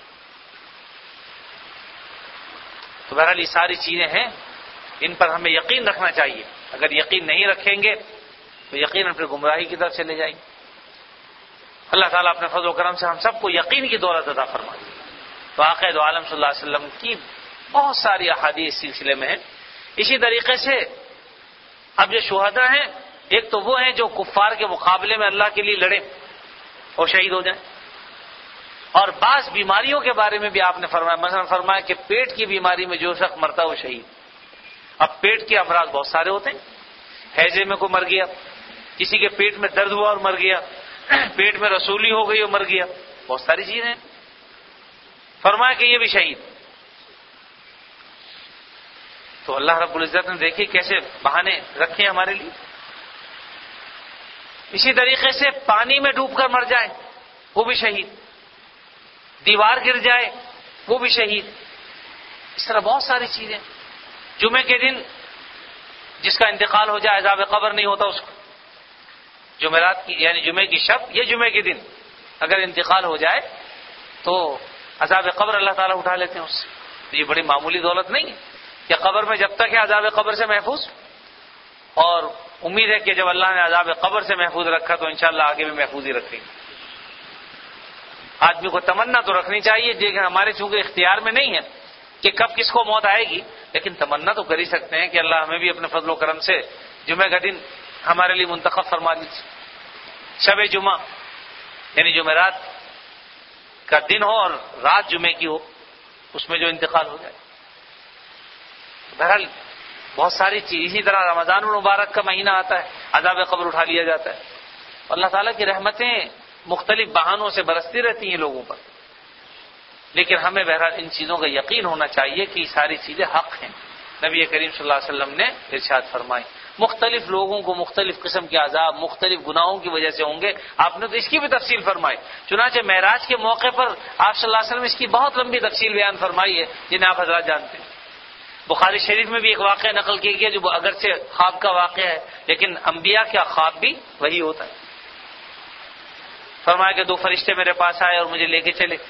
تو بہرحال یہ ساری چیزیں ہیں، ان پر ہمیں یقین رکھنا چاہیے۔ اگر یقین نہیں رکھیں گے تو یقیناً پھر گمراہی کی طرف چلے جائیں گے۔ اللہ تعالیٰ اپنے فضل و کرم سے ہم سب کو یقین کی دولت عطا فرمائے۔ تو آقا دو عالم صلی اللہ علیہ وسلم کی بہت ساری احادیث اس سلسلے میں ہیں۔ اسی طریقے سے اب جو شہداء ہیں، ایک تو وہ ہیں جو کفار کے مقابلے میں اللہ کے لیے لڑے اور شہید ہو جائیں، اور بعض بیماریوں کے بارے میں بھی آپ نے فرمایا، مثلا فرمایا کہ پیٹ کی بیماری میں جو شخص مرتا ہے وہ شہید۔ اب پیٹ کے امراض بہت سارے ہوتے ہیں، ہیضے میں کوئی مر گیا، کسی کے پیٹ میں درد ہوا اور مر گیا، پیٹ میں رسولی ہو گئی اور مر گیا، بہت ساری چیزیں ہیں۔ فرمایا کہ یہ بھی شہید۔ تو اللہ رب العزت نے دیکھی کیسے بہانے رکھے ہمارے لیے۔ اسی طریقے سے پانی میں ڈوب کر مر جائے وہ بھی شہید، دیوار گر جائے وہ بھی شہید، اس طرح بہت ساری چیزیں۔ جمعے کے دن جس کا انتقال ہو جائے عذاب قبر نہیں ہوتا اس کو، جمعرات کی یعنی جمعے کی شب یہ جمعے کے دن اگر انتقال ہو جائے تو عذاب قبر اللہ تعالیٰ اٹھا لیتے ہیں اس سے۔ تو یہ بڑی معمولی دولت نہیں ہے کہ قبر میں جب تک ہے عذاب قبر سے محفوظ، اور امید ہے کہ جب اللہ نے عذاب قبر سے محفوظ رکھا تو انشاءاللہ آگے بھی محفوظ ہی رکھیں گے۔ آدمی کو تمنا تو رکھنی چاہیے، لیکن ہمارے چونکہ اختیار میں نہیں ہے کہ کب کس کو موت آئے گی، لیکن تمنا تو کر ہی سکتے ہیں کہ اللہ ہمیں بھی اپنے فضل و کرم سے جمعہ کا دن ہمارے لیے منتخب فرما دیجیے۔ شب جمعہ یعنی جمعرات کا دن ہو اور رات جمعے کی ہو، اس میں جو انتقال ہو جائے۔ بہرحال بہت ساری چیز، اسی طرح رمضان المبارک کا مہینہ آتا ہے، عذاب قبر اٹھا لیا جاتا ہے۔ اللہ تعالیٰ کی رحمتیں مختلف بہانوں سے برستی رہتی ہیں لوگوں پر، لیکن ہمیں بہرحال ان چیزوں کا یقین ہونا چاہیے کہ یہ ساری چیزیں حق ہیں۔ نبی کریم صلی اللہ علیہ وسلم نے ارشاد فرمائی مختلف لوگوں کو مختلف قسم کے عذاب مختلف گناہوں کی وجہ سے ہوں گے، آپ نے تو اس کی بھی تفصیل فرمائی۔ چنانچہ معراج کے موقع پر آپ صلی اللہ علیہ وسلم اس کی بہت لمبی تفصیل بیان فرمائی ہے، جنہیں آپ حضرات جانتے ہیں۔ بخاری شریف میں بھی ایک واقعہ نقل کیا گیا جو اگرچہ خواب کا واقعہ ہے، لیکن انبیاء کا خواب بھی وہی ہوتا ہے۔ فرمایا کہ دو فرشتے میرے پاس آئے اور مجھے لے کے چلے۔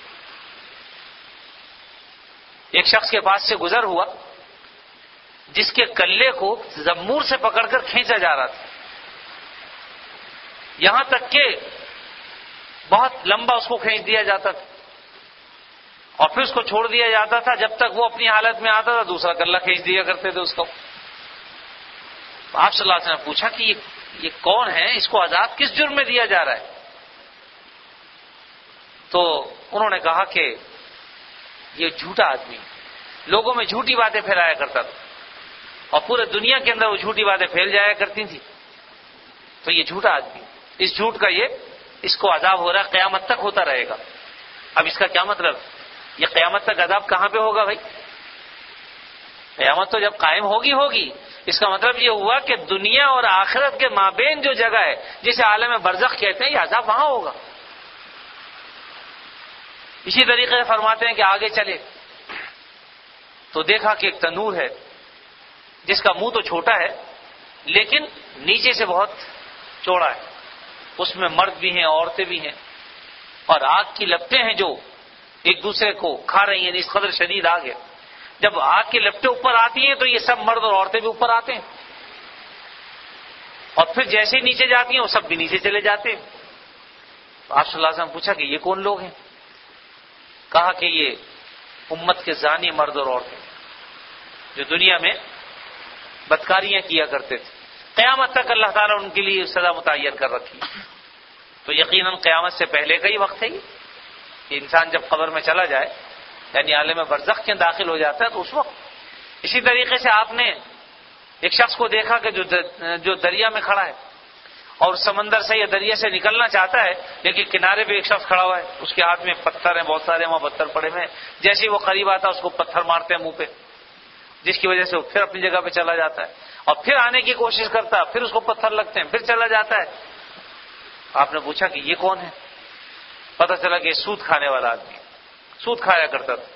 ایک شخص کے پاس سے گزر ہوا جس کے کلے کو زمور سے پکڑ کر کھینچا جا رہا تھا، یہاں تک کہ بہت لمبا اس کو کھینچ دیا جاتا تھا اور پھر اس کو چھوڑ دیا جاتا تھا، جب تک وہ اپنی حالت میں آتا تھا دوسرا کلہ کھینچ دیا کرتے تھے اس کو۔ آپ صلی اللہ علیہ وسلم نے پوچھا کہ یہ, یہ کون ہے، اس کو عذاب کس جرم میں دیا جا رہا ہے؟ تو انہوں نے کہا کہ یہ جھوٹا آدمی لوگوں میں جھوٹی باتیں پھیلایا کرتا تھا اور پورے دنیا کے اندر وہ جھوٹی باتیں پھیل جایا کرتی تھی، تو یہ جھوٹا آدمی، اس جھوٹ کا یہ اس کو عذاب ہو رہا ہے، قیامت تک ہوتا رہے گا۔ اب اس کا کیا مطلب؟ یہ قیامت تک عذاب کہاں پہ ہوگا بھائی؟ قیامت تو جب قائم ہوگی ہوگی، اس کا مطلب یہ ہوا کہ دنیا اور آخرت کے مابین جو جگہ ہے جسے عالم برزخ کہتے ہیں، یہ عذاب وہاں ہوگا۔ اسی طریقے سے فرماتے ہیں کہ آگے چلے تو دیکھا کہ ایک تنور ہے جس کا منہ تو چھوٹا ہے لیکن نیچے سے بہت چوڑا ہے، اس میں مرد بھی ہیں عورتیں بھی ہیں، اور آگ کی لپٹیں ہیں جو ایک دوسرے کو کھا رہی ہیں، اس قدر شدید آگ ہے. جب آگ کی لپٹیں اوپر آتی ہیں تو یہ سب مرد اور عورتیں بھی اوپر آتے ہیں، اور پھر جیسے ہی نیچے جاتی ہیں وہ سب بھی نیچے چلے جاتے ہیں. تو آپ صلی اللہ علیہ وسلم نے پوچھا کہ یہ کون لوگ ہیں؟ کہا کہ یہ امت کے زانی مرد اور عورتیں جو دنیا میں بدکاریاں کیا کرتے تھے، قیامت تک اللہ تعالیٰ ان کے لیے سزا متعین کر رکھی. تو یقیناً قیامت سے پہلے کا ہی وقت ہے یہ کہ انسان جب قبر میں چلا جائے، یعنی عالم برزخ کے داخل ہو جاتا ہے، تو اس وقت. اسی طریقے سے آپ نے ایک شخص کو دیکھا کہ جو جو دریا میں کھڑا ہے اور سمندر سے یا دریا سے نکلنا چاہتا ہے، لیکن کنارے پہ ایک شخص کھڑا ہوا ہے، اس کے ہاتھ میں پتھر ہیں، بہت سارے وہاں پتھر پڑے ہوئے ہیں. جیسے ہی وہ قریب آتا ہے اس کو پتھر مارتے ہیں منہ پہ، جس کی وجہ سے وہ پھر اپنی جگہ پہ چلا جاتا ہے، اور پھر آنے کی کوشش کرتا ہے، پھر اس کو پتھر لگتے ہیں، پھر چلا جاتا ہے. آپ نے پوچھا کہ یہ کون ہے؟ پتہ چلا کہ یہ سود کھانے والا آدمی سود کھایا کرتا تھا.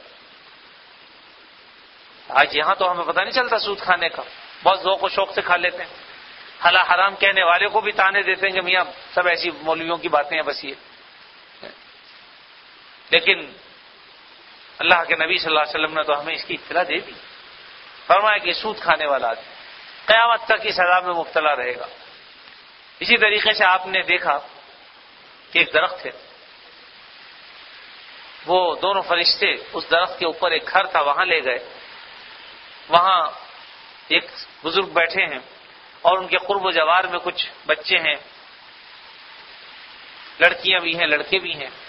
آج یہاں تو ہمیں پتہ نہیں چلتا سود کھانے کا، بہت ذوق و شوق سے کھا لیتے ہیں. حلال حرام کہنے والے کو بھی تانے دیتے ہیں کہ میاں سب ایسی مولویوں کی باتیں ہیں بس یہ. لیکن اللہ کے نبی صلی اللہ علیہ وسلم نے تو ہمیں اس کی اطلاع دے دی، فرمایا کہ سود کھانے والا آدمی قیامت تک اس عذاب میں مبتلا رہے گا. اسی طریقے سے آپ نے دیکھا کہ ایک درخت ہے، وہ دونوں فرشتے اس درخت کے اوپر ایک گھر تھا وہاں لے گئے. وہاں ایک بزرگ بیٹھے ہیں اور ان کے قرب و جوار میں کچھ بچے ہیں، لڑکیاں بھی ہیں لڑکے بھی ہیں.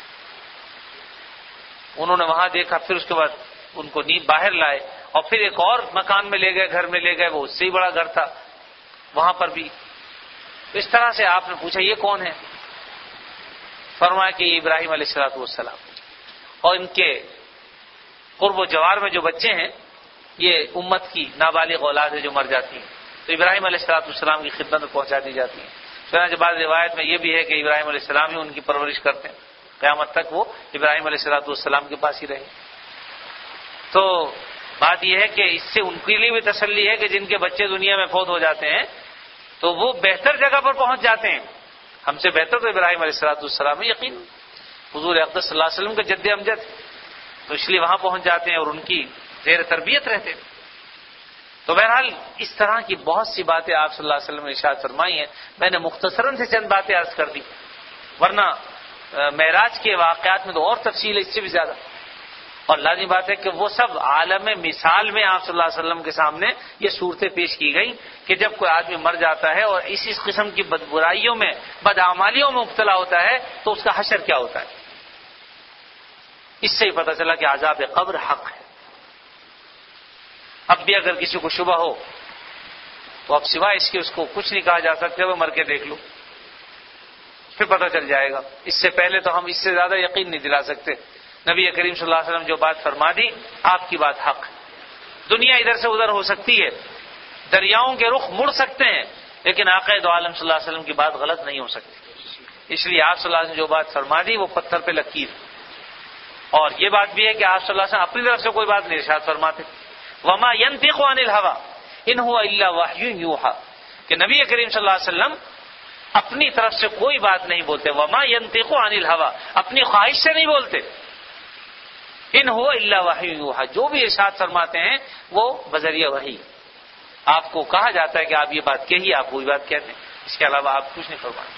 انہوں نے وہاں دیکھا، پھر اس کے بعد ان کو نیند باہر لائے اور پھر ایک اور مکان میں لے گئے، گھر میں لے گئے، وہ اس سے ہی بڑا گھر تھا، وہاں پر بھی. اس طرح سے آپ نے پوچھا یہ کون ہے؟ فرمایا کہ یہ ابراہیم علیہ الصلوۃ والسلام، اور ان کے قرب و جوار میں جو بچے ہیں یہ امت کی نابالغ اولاد ہے جو مر جاتی ہیں، تو ابراہیم علیہ الصلوۃ والسلام کی خدمت میں پہنچا دی جاتی ہیں. چنانچہ بعض روایت میں یہ بھی ہے کہ ابراہیم علیہ السلام ہی ان کی پرورش کرتے ہیں، قیامت تک وہ ابراہیم علیہ الصلوۃ والسلام کے پاس ہی رہے. تو بات یہ ہے کہ اس سے ان کے لیے بھی تسلی ہے کہ جن کے بچے دنیا میں فوت ہو جاتے ہیں تو وہ بہتر جگہ پر پہنچ جاتے ہیں. ہم سے بہتر تو ابراہیم علیہ الصلوۃ والسلام یقین حضور اقدس صلی اللہ علیہ وسلم کے جد امجد، تو اس لیے وہاں پہنچ جاتے ہیں اور ان کی زیر تربیت رہتے ہیں. تو بہرحال اس طرح کی بہت سی باتیں آپ صلی اللہ علیہ وسلم نے ارشاد فرمائی ہیں. میں نے مختصراً سے چند باتیں عرض کر دی، ورنہ معراج کے واقعات میں تو اور تفصیل ہے اس سے بھی زیادہ. اور لازمی بات ہے کہ وہ سب عالم مثال میں آپ صلی اللہ علیہ وسلم کے سامنے یہ صورتیں پیش کی گئی کہ جب کوئی آدمی مر جاتا ہے اور اس اس قسم کی بد برائیوں میں بدعمالیوں میں مبتلا ہوتا ہے تو اس کا حشر کیا ہوتا ہے. اس سے ہی پتہ چلا کہ عذاب قبر حق ہے. اب بھی اگر کسی کو شبہ ہو تو اب سوائے اس کے اس کو کچھ نہیں کہا جا سکتا، وہ مر کے دیکھ لو پھر پتہ چل جائے گا. اس سے پہلے تو ہم اس سے زیادہ یقین نہیں دلا سکتے. نبی کریم صلی اللہ علیہ وسلم جو بات فرما دی، آپ کی بات حق ہے. دنیا ادھر سے ادھر ہو سکتی ہے، دریاؤں کے رخ مڑ سکتے ہیں، لیکن آقا دو عالم صلی اللہ علیہ وسلم کی بات غلط نہیں ہو سکتی. اس لیے آپ صلی اللہ علیہ وسلم جو بات فرما دی وہ پتھر پہ لکیر. اور یہ بات بھی ہے کہ آپ صلی اللہ علیہ وسلم اپنی طرف سے کوئی بات نہیں ارشاد فرماتے. وما ينطق عن الهوى ان هو الا وحی یوحى، کہ نبی کریم صلی اللہ علیہ وسلم اپنی طرف سے کوئی بات نہیں بولتے. وما ينطق عن الهوى، اپنی خواہش سے نہیں بولتے. ان هو الا وحی یوحى، جو بھی ارشاد فرماتے ہیں وہ بذریعہ وحی. آپ کو کہا جاتا ہے کہ آپ یہ بات کہیے، آپ وہی بات کہتے ہیں، اس کے علاوہ آپ کچھ نہیں فرماتے.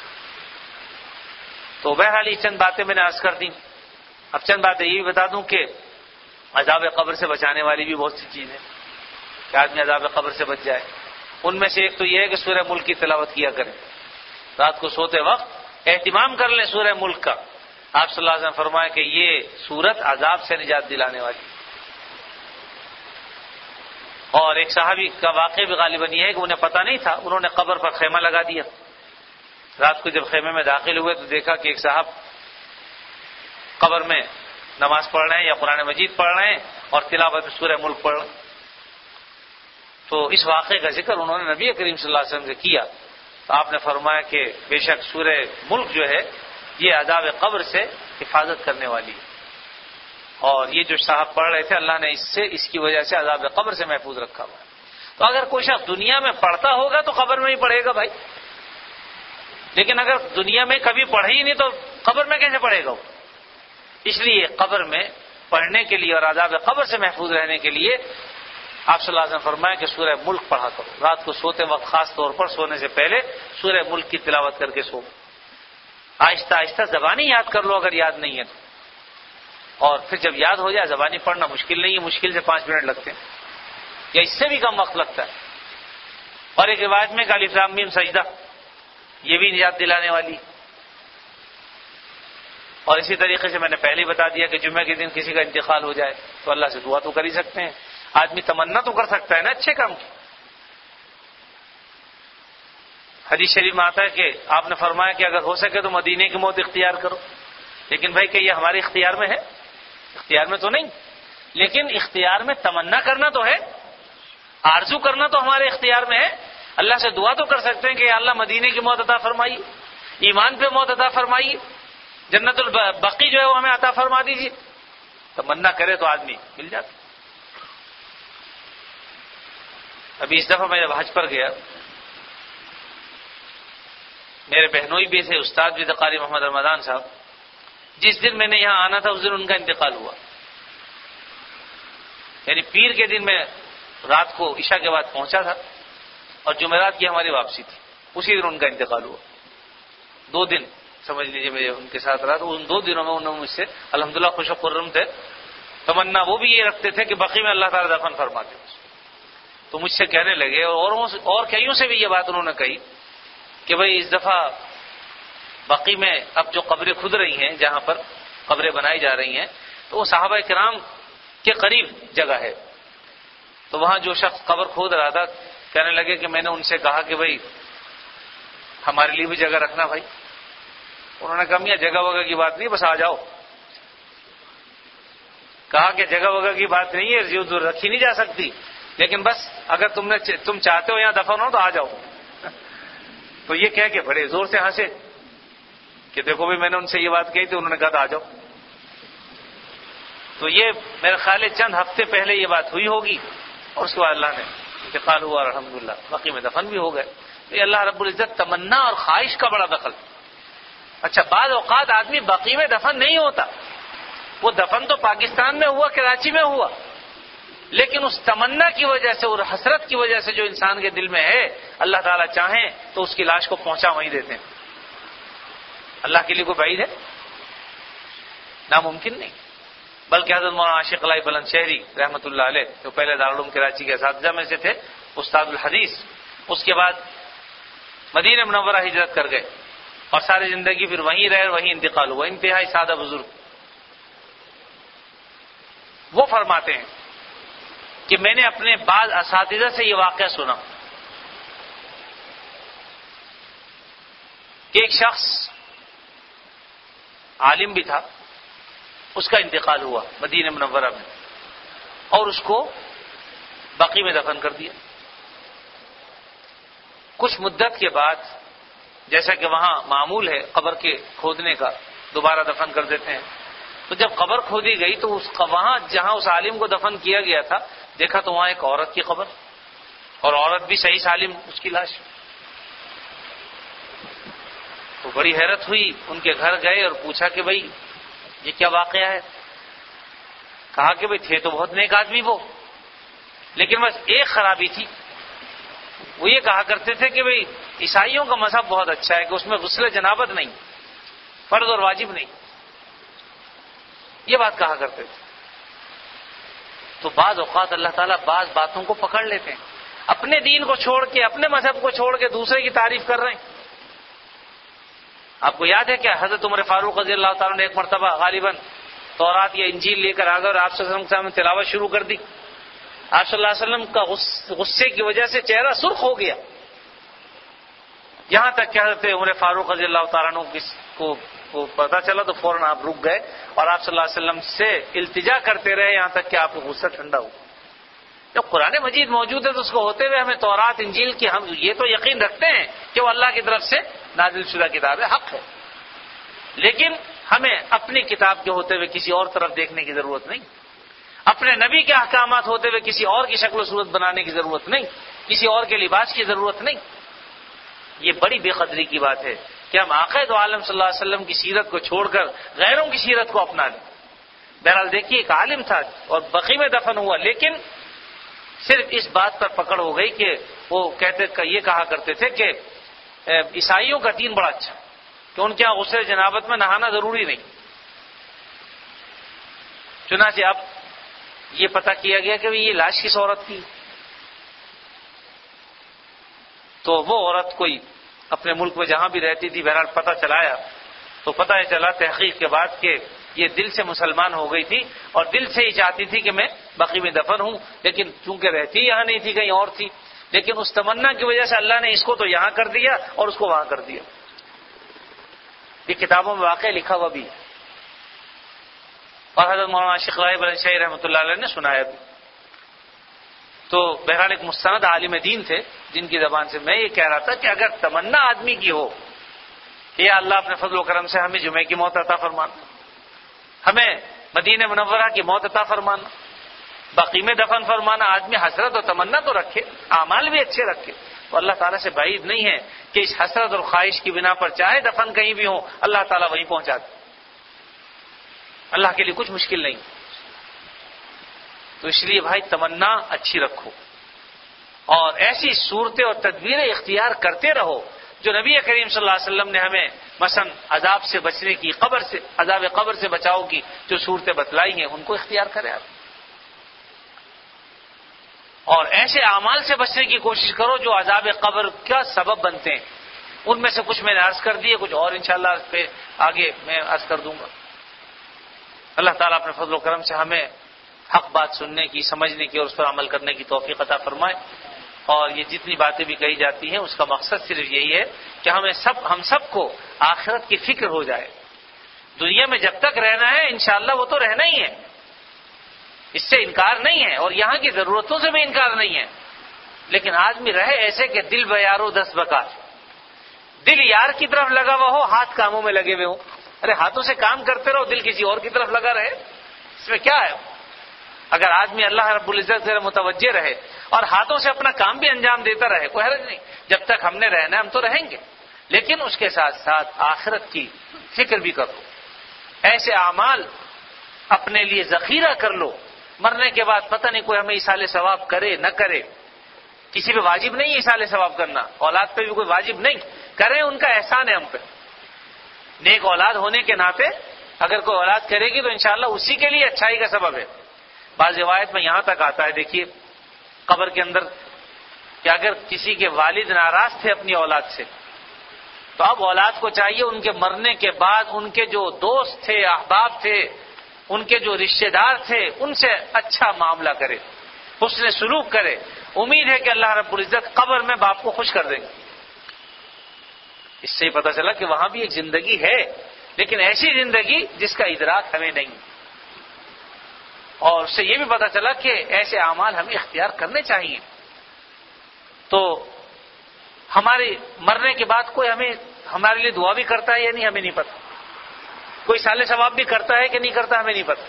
تو بہرحال یہ چند باتیں میں نے عرض کر دی. اب چند باتیں یہ بھی بتا دوں کہ عذاب قبر سے بچانے والی بھی بہت سی چیزیں کہ آدمی عذاب قبر سے بچ جائے. ان میں سے ایک تو یہ ہے کہ سورہ ملک کی تلاوت کیا کریں. رات کو سوتے وقت اہتمام کر لیں سورہ ملک کا. آپ صلی اللہ علیہ وسلم فرمایا کہ یہ سورت عذاب سے نجات دلانے والی. اور ایک صحابی کا واقعہ بھی غالباً یہ ہے کہ انہیں پتہ نہیں تھا، انہوں نے قبر پر خیمہ لگا دیا. رات کو جب خیمے میں داخل ہوئے تو دیکھا کہ ایک صاحب قبر میں نماز پڑھ رہے ہیں یا قرآن مجید پڑھ رہے ہیں اور تلاوت سورہ ملک پڑھ رہے ہیں. تو اس واقعے کا ذکر انہوں نے نبی کریم صلی اللہ علیہ وسلم سے کیا تو آپ نے فرمایا کہ بے شک سورہ ملک جو ہے یہ عذاب قبر سے حفاظت کرنے والی ہے، اور یہ جو صاحب پڑھ رہے تھے اللہ نے اس سے اس کی وجہ سے عذاب قبر سے محفوظ رکھا ہوا ہے. تو اگر کوئی شخص دنیا میں پڑھتا ہوگا تو قبر میں ہی پڑھے گا بھائی، لیکن اگر دنیا میں کبھی پڑھے ہی نہیں تو قبر میں کیسے پڑھے گا؟ اس لیے قبر میں پڑھنے کے لیے اور عذاب قبر سے محفوظ رہنے کے لیے آپ صلی اللہ علیہ وسلم فرمایا کہ سورہ ملک پڑھا کرو. رات کو سوتے وقت خاص طور پر سونے سے پہلے سورہ ملک کی تلاوت کر کے سو. آہستہ آہستہ زبانی یاد کر لو اگر یاد نہیں ہے تو, اور پھر جب یاد ہو جائے زبانی پڑھنا مشکل نہیں ہے, مشکل سے پانچ منٹ لگتے ہیں یا اس سے بھی کم وقت لگتا ہے. اور ایک روایت میں الف لام میم سجدہ, یہ بھی یاد دلانے والی. اور اسی طریقے سے میں نے پہلے بتا دیا کہ جمعہ کے دن کسی کا انتقال ہو جائے تو اللہ سے دعا تو کر ہی سکتے ہیں. آدمی تمنا تو کر سکتا ہے نا اچھے کام کی. حدیث شریف میں آتا ہے کہ آپ نے فرمایا کہ اگر ہو سکے تو مدینے کی موت اختیار کرو. لیکن بھائی کہ یہ ہمارے اختیار میں ہے؟ اختیار میں تو نہیں, لیکن اختیار میں تمنا کرنا تو ہے, آرزو کرنا تو ہمارے اختیار میں ہے. اللہ سے دعا تو کر سکتے ہیں کہ یا اللہ مدینے کی موت عطا فرمائیے, ایمان پہ موت عطا فرمائیے, جنت البقی جو ہے وہ ہمیں عطا فرما دیجیے. تمنا کرے تو آدمی مل جاتا. ابھی اس دفعہ میں جب حج پر گیا, میرے بہنوئی بھی تھے, استاد بھی تھے قاری محمد رمضان صاحب. جس دن میں نے یہاں آنا تھا اس دن ان کا انتقال ہوا. یعنی پیر کے دن میں رات کو عشاء کے بعد پہنچا تھا اور جمعرات کی ہماری واپسی تھی, اسی دن ان کا انتقال ہوا. دو دن سمجھ لیجیے میں ان کے ساتھ رہا, تو ان دو دنوں میں انہوں نے مجھ سے الحمدللہ خوش و خرم تھے. تمنا وہ بھی یہ رکھتے تھے کہ بقی میں اللہ تعالیٰ دفن فرما دے. تو مجھ سے کہنے لگے, اور اور کئیوں سے بھی یہ بات انہوں نے کہی کہ بھئی اس دفعہ بقی میں اب جو قبریں کھد رہی ہیں, جہاں پر قبریں بنائی جا رہی ہیں, تو وہ صحابہ کرام کے قریب جگہ ہے. تو وہاں جو شخص قبر کھود رہا تھا کہنے لگے کہ میں نے ان سے کہا کہ بھئی ہمارے لیے بھی جگہ رکھنا بھائی. انہوں نے کہا میاں جگہ وگہ کی بات نہیں, بس آ جاؤ. کہا کہ جگہ وگہ کی بات نہیں ہے, جو رکھی نہیں جا سکتی, لیکن بس اگر تم نے تم چاہتے ہو یہاں دفن ہو تو آ جاؤ. تو یہ کہہ کے بڑے زور سے ہنسے کہ دیکھو بھی میں نے ان سے یہ بات کہی تھی, انہوں نے کہا آ جاؤ. تو یہ میرے خیال ہے چند ہفتے پہلے یہ بات ہوئی ہوگی, اور اس کے بعد اللہ نے انتقال ہوا اور الحمدللہ باقی میں دفن بھی ہو گئے. یہ اللہ رب العزت تمنا اور خواہش کا بڑا دخل. اچھا بعض اوقات آدمی باقی میں دفن نہیں ہوتا, وہ دفن تو پاکستان میں ہوا, کراچی میں ہوا, لیکن اس تمنا کی وجہ سے اور حسرت کی وجہ سے جو انسان کے دل میں ہے, اللہ تعالیٰ چاہیں تو اس کی لاش کو پہنچا وہیں دیتے ہیں. اللہ کے لیے کوئی بعید ہے؟ ناممکن نہیں. بلکہ حضرت مولانا عاشق علی بلند شہری رحمۃ اللہ علیہ جو پہلے دارالعلوم کراچی کے اساتذہ میں سے تھے, استاد الحدیث, اس کے بعد مدینہ منورہ ہجرت کر گئے اور ساری زندگی پھر وہیں رہے, وہیں انتقال ہوا. انتہائی سادہ بزرگ. وہ فرماتے ہیں کہ میں نے اپنے بعض اساتذہ سے یہ واقعہ سنا کہ ایک شخص عالم بھی تھا, اس کا انتقال ہوا مدینہ منورہ میں, اور اس کو بقی میں دفن کر دیا. کچھ مدت کے بعد, جیسا کہ وہاں معمول ہے قبر کے کھودنے کا, دوبارہ دفن کر دیتے ہیں. تو جب قبر کھودی گئی تو اس وہاں جہاں اس عالم کو دفن کیا گیا تھا دیکھا تو وہاں ایک عورت کی قبر, اور عورت بھی صحیح سالم, اس کی لاش. تو بڑی حیرت ہوئی, ان کے گھر گئے اور پوچھا کہ بھئی یہ کیا واقعہ ہے؟ کہا کہ بھئی تھے تو بہت نیک آدمی وہ, لیکن بس ایک خرابی تھی. وہ یہ کہا کرتے تھے کہ بھئی عیسائیوں کا مذہب بہت اچھا ہے کہ اس میں غسل جنابت نہیں, فرض اور واجب نہیں, یہ بات کہا کرتے تھے. تو بعض اوقات اللہ تعالیٰ بعض باتوں کو پکڑ لیتے ہیں. اپنے دین کو چھوڑ کے, اپنے مذہب کو چھوڑ کے دوسرے کی تعریف کر رہے ہیں. آپ کو یاد ہے کیا حضرت عمر فاروق رضی اللہ تعالیٰ نے ایک مرتبہ غالباً تورات یا انجیل لے کر آ گئے اور آپ صلی اللہ علیہ وسلم کے سامنے تلاوت شروع کر دی. آپ صلی اللہ علیہ وسلم کا غصے کی وجہ سے چہرہ سرخ ہو گیا, یہاں تک کہ حضرت عمر فاروق رضی اللہ تعالیٰ عنہ کو کو پتا چلا تو فوراً آپ رک گئے اور آپ صلی اللہ علیہ وسلم سے التجا کرتے رہے یہاں تک کہ آپ کو غصہ ٹھنڈا ہو. جب قرآن مجید موجود ہے تو اس کو ہوتے ہوئے ہمیں تورات انجیل کی ہم یہ تو یقین رکھتے ہیں کہ وہ اللہ کی طرف سے نازل شدہ کتاب ہے, حق ہے, لیکن ہمیں اپنی کتاب کے ہوتے ہوئے کسی اور طرف دیکھنے کی ضرورت نہیں, اپنے نبی کے احکامات ہوتے ہوئے کسی اور کی شکل و صورت بنانے کی ضرورت نہیں, کسی اور کے لباس کی ضرورت نہیں. یہ بڑی بے قدری کی بات ہے کہ ہم آقا دو عالم صلی اللہ علیہ وسلم کی سیرت کو چھوڑ کر غیروں کی سیرت کو اپنا لیں. بہرحال دیکھیے ایک عالم تھا اور بقی میں دفن ہوا، لیکن صرف اس بات پر پکڑ ہو گئی کہ وہ کہتے یہ کہا کرتے تھے کہ عیسائیوں کا دین بڑا اچھا کہ ان کے یہاں غسل جنابت میں نہانا ضروری نہیں. چنانچہ اب یہ پتہ کیا گیا کہ یہ لاش کس عورت کی، تو وہ عورت کوئی اپنے ملک میں جہاں بھی رہتی تھی، بہرحال پتہ چلایا تو پتہ یہ چلا تحقیق کے بعد کہ یہ دل سے مسلمان ہو گئی تھی اور دل سے ہی چاہتی تھی کہ میں بقی میں دفن ہوں، لیکن چونکہ رہتی یہاں نہیں تھی، کہیں اور تھی، لیکن اس تمنا کی وجہ سے اللہ نے اس کو تو یہاں کر دیا اور اس کو وہاں کر دیا. یہ کتابوں میں واقعہ لکھا ہوا بھی ہے اور حضرت مولانا عاشق غالب شاہی رحمۃ اللہ علیہ نے سنایا بھی. تو بہرحال ایک مستند عالم دین تھے جن کی زبان سے میں یہ کہہ رہا تھا کہ اگر تمنا آدمی کی ہو کہ یا اللہ اپنے فضل و کرم سے ہمیں جمعے کی موت عطا فرمانا، ہمیں مدینہ منورہ کی موت عطا فرمانا، بقی میں دفن فرمانا، آدمی حسرت اور تمنا تو رکھے، اعمال بھی اچھے رکھے، تو اللہ تعالیٰ سے بعید نہیں ہے کہ اس حسرت اور خواہش کی بنا پر چاہے دفن کہیں بھی ہو اللہ تعالیٰ وہیں پہنچا دے. اللہ کے لیے کچھ مشکل نہیں. تو اس لیے بھائی تمنا اچھی رکھو اور ایسی صورتیں اور تدبیریں اختیار کرتے رہو جو نبی کریم صلی اللہ علیہ وسلم نے ہمیں مثلا عذاب سے بچنے کی، قبر سے عذاب قبر سے بچاؤ کی جو صورتیں بتلائی ہیں ان کو اختیار کریں آپ. اور ایسے اعمال سے بچنے کی کوشش کرو جو عذاب قبر کا سبب بنتے ہیں. ان میں سے کچھ میں نے عرض کر دیے، کچھ اور انشاءاللہ پہ آگے میں عرض کر دوں گا. اللہ تعالیٰ اپنے فضل و کرم سے ہمیں حق بات سننے کی، سمجھنے کی اور اس پر عمل کرنے کی توفیق عطا فرمائے. اور یہ جتنی باتیں بھی کہی جاتی ہیں اس کا مقصد صرف یہی ہے کہ ہمیں سب ہم سب کو آخرت کی فکر ہو جائے. دنیا میں جب تک رہنا ہے انشاءاللہ وہ تو رہنا ہی ہے، اس سے انکار نہیں ہے اور یہاں کی ضرورتوں سے بھی انکار نہیں ہے، لیکن آدمی رہے ایسے کہ دل بیارو دس بکار، دل یار کی طرف لگا ہوا ہو، ہاتھ کاموں میں لگے ہوئے ہوں. ارے ہاتھوں سے کام کرتے رہو، دل کسی اور کی طرف لگا رہے، اس میں کیا ہے؟ اگر آدمی اللہ رب العزت سے متوجہ رہے اور ہاتھوں سے اپنا کام بھی انجام دیتا رہے کوئی حرج نہیں. جب تک ہم نے رہنا ہے ہم تو رہیں گے، لیکن اس کے ساتھ ساتھ آخرت کی فکر بھی کرو. ایسے اعمال اپنے لیے ذخیرہ کر لو، مرنے کے بعد پتہ نہیں کوئی ہمیں ایصال ثواب کرے نہ کرے. کسی پہ واجب نہیں ہے ایصال ثواب کرنا، اولاد پہ بھی کوئی واجب نہیں، کریں ان کا احسان ہے ہم پہ. نیک اولاد ہونے کے ناطے اگر کوئی اولاد کرے گی تو انشاءاللہ اسی کے لیے اچھائی کا سبب ہے. بعض روایت میں یہاں تک آتا ہے، دیکھیے قبر کے اندر کہ اگر کسی کے والد ناراض تھے اپنی اولاد سے تو اب اولاد کو چاہیے ان کے مرنے کے بعد ان کے جو دوست تھے، احباب تھے، ان کے جو رشتہ دار تھے ان سے اچھا معاملہ کرے، حسن سلوک کرے. امید ہے کہ اللہ رب العزت قبر میں باپ کو خوش کر دیں گے. اس سے ہی پتہ چلا کہ وہاں بھی ایک زندگی ہے، لیکن ایسی زندگی جس کا ادراک ہمیں نہیں. اور اس سے یہ بھی پتہ چلا کہ ایسے اعمال ہمیں اختیار کرنے چاہیے. تو ہمارے مرنے کے بعد کوئی ہمیں ہمارے لیے دعا بھی کرتا ہے یا نہیں ہمیں نہیں پتہ، کوئی سال ثواب بھی کرتا ہے کہ نہیں کرتا ہمیں نہیں پتہ.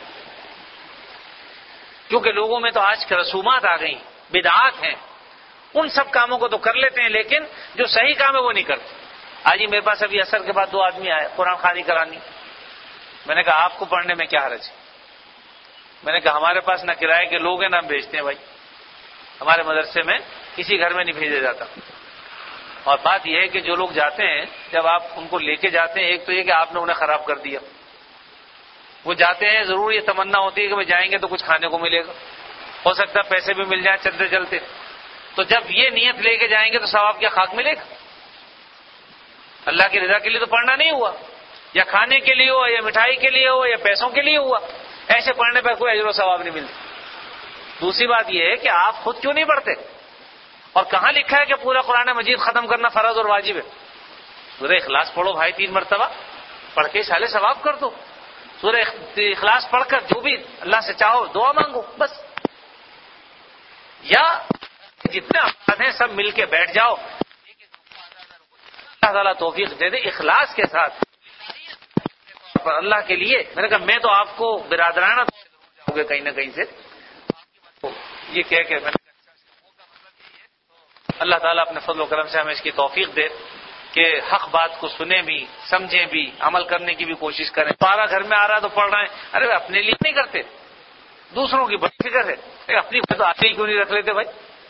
کیونکہ لوگوں میں تو آج کے رسومات آ گئی، بدعات ہیں، ان سب کاموں کو تو کر لیتے ہیں لیکن جو صحیح کام ہے وہ نہیں کرتے. آج ہی میرے پاس ابھی عصر کے بعد دو آدمی آئے قرآن خوانی کرانی. میں نے کہا آپ کو پڑھنے میں کیا حرج ہے؟ میں نے کہا ہمارے پاس نہ کرائے کے لوگ ہیں نہ ہم بھیجتے ہیں. بھائی ہمارے مدرسے میں کسی گھر میں نہیں بھیجا جاتا. اور بات یہ ہے کہ جو لوگ جاتے ہیں جب آپ ان کو لے کے جاتے ہیں، ایک تو یہ کہ آپ نے انہیں خراب کر دیا. وہ جاتے ہیں ضرور یہ تمنا ہوتی ہے کہ وہ جائیں گے تو کچھ کھانے کو ملے گا، ہو سکتا ہے پیسے بھی مل جائیں چلتے چلتے. تو جب یہ نیت لے کے جائیں گے تو ثواب کیا خاک ملے گا؟ اللہ کی رضا کے لیے تو پڑھنا نہیں ہوا، یا کھانے کے لیے ہوا، یا مٹھائی کے لیے ہوا، یا پیسوں کے لیے ہوا. ایسے پڑھنے پر کوئی اجر و ثواب نہیں ملتا. دوسری بات یہ ہے کہ آپ خود کیوں نہیں پڑھتے؟ اور کہاں لکھا ہے کہ پورا قرآن مجید ختم کرنا فرض اور واجب ہے؟ سورہ اخلاص پڑھو بھائی تین مرتبہ، پڑھ کے سالے ثواب کر دو. سورہ اخلاص پڑھ کر جو بھی اللہ سے چاہو دعا مانگو بس. یا جتنے افراد ہیں سب مل کے بیٹھ جاؤ، اللہ تعالیٰ توفیق دے دے اخلاص کے ساتھ پر اللہ کے لیے. میں نے کہا میں تو آپ کو برادرانہ جاؤ گے کہیں نہ کہیں سے، یہ کہہ کے میں نے اللہ تعالیٰ اپنے فضل و کرم سے ہمیں اس کی توفیق دے. کہ حق بات کو سنیں بھی، سمجھیں بھی، عمل کرنے کی بھی کوشش کریں. پارا گھر میں آ رہا ہے تو پڑھ رہے ہیں، ارے اپنے لیے نہیں کرتے، دوسروں کی بڑی فکر ہے، اپنی تو آتے ہی کیوں نہیں رکھ لیتے بھائی؟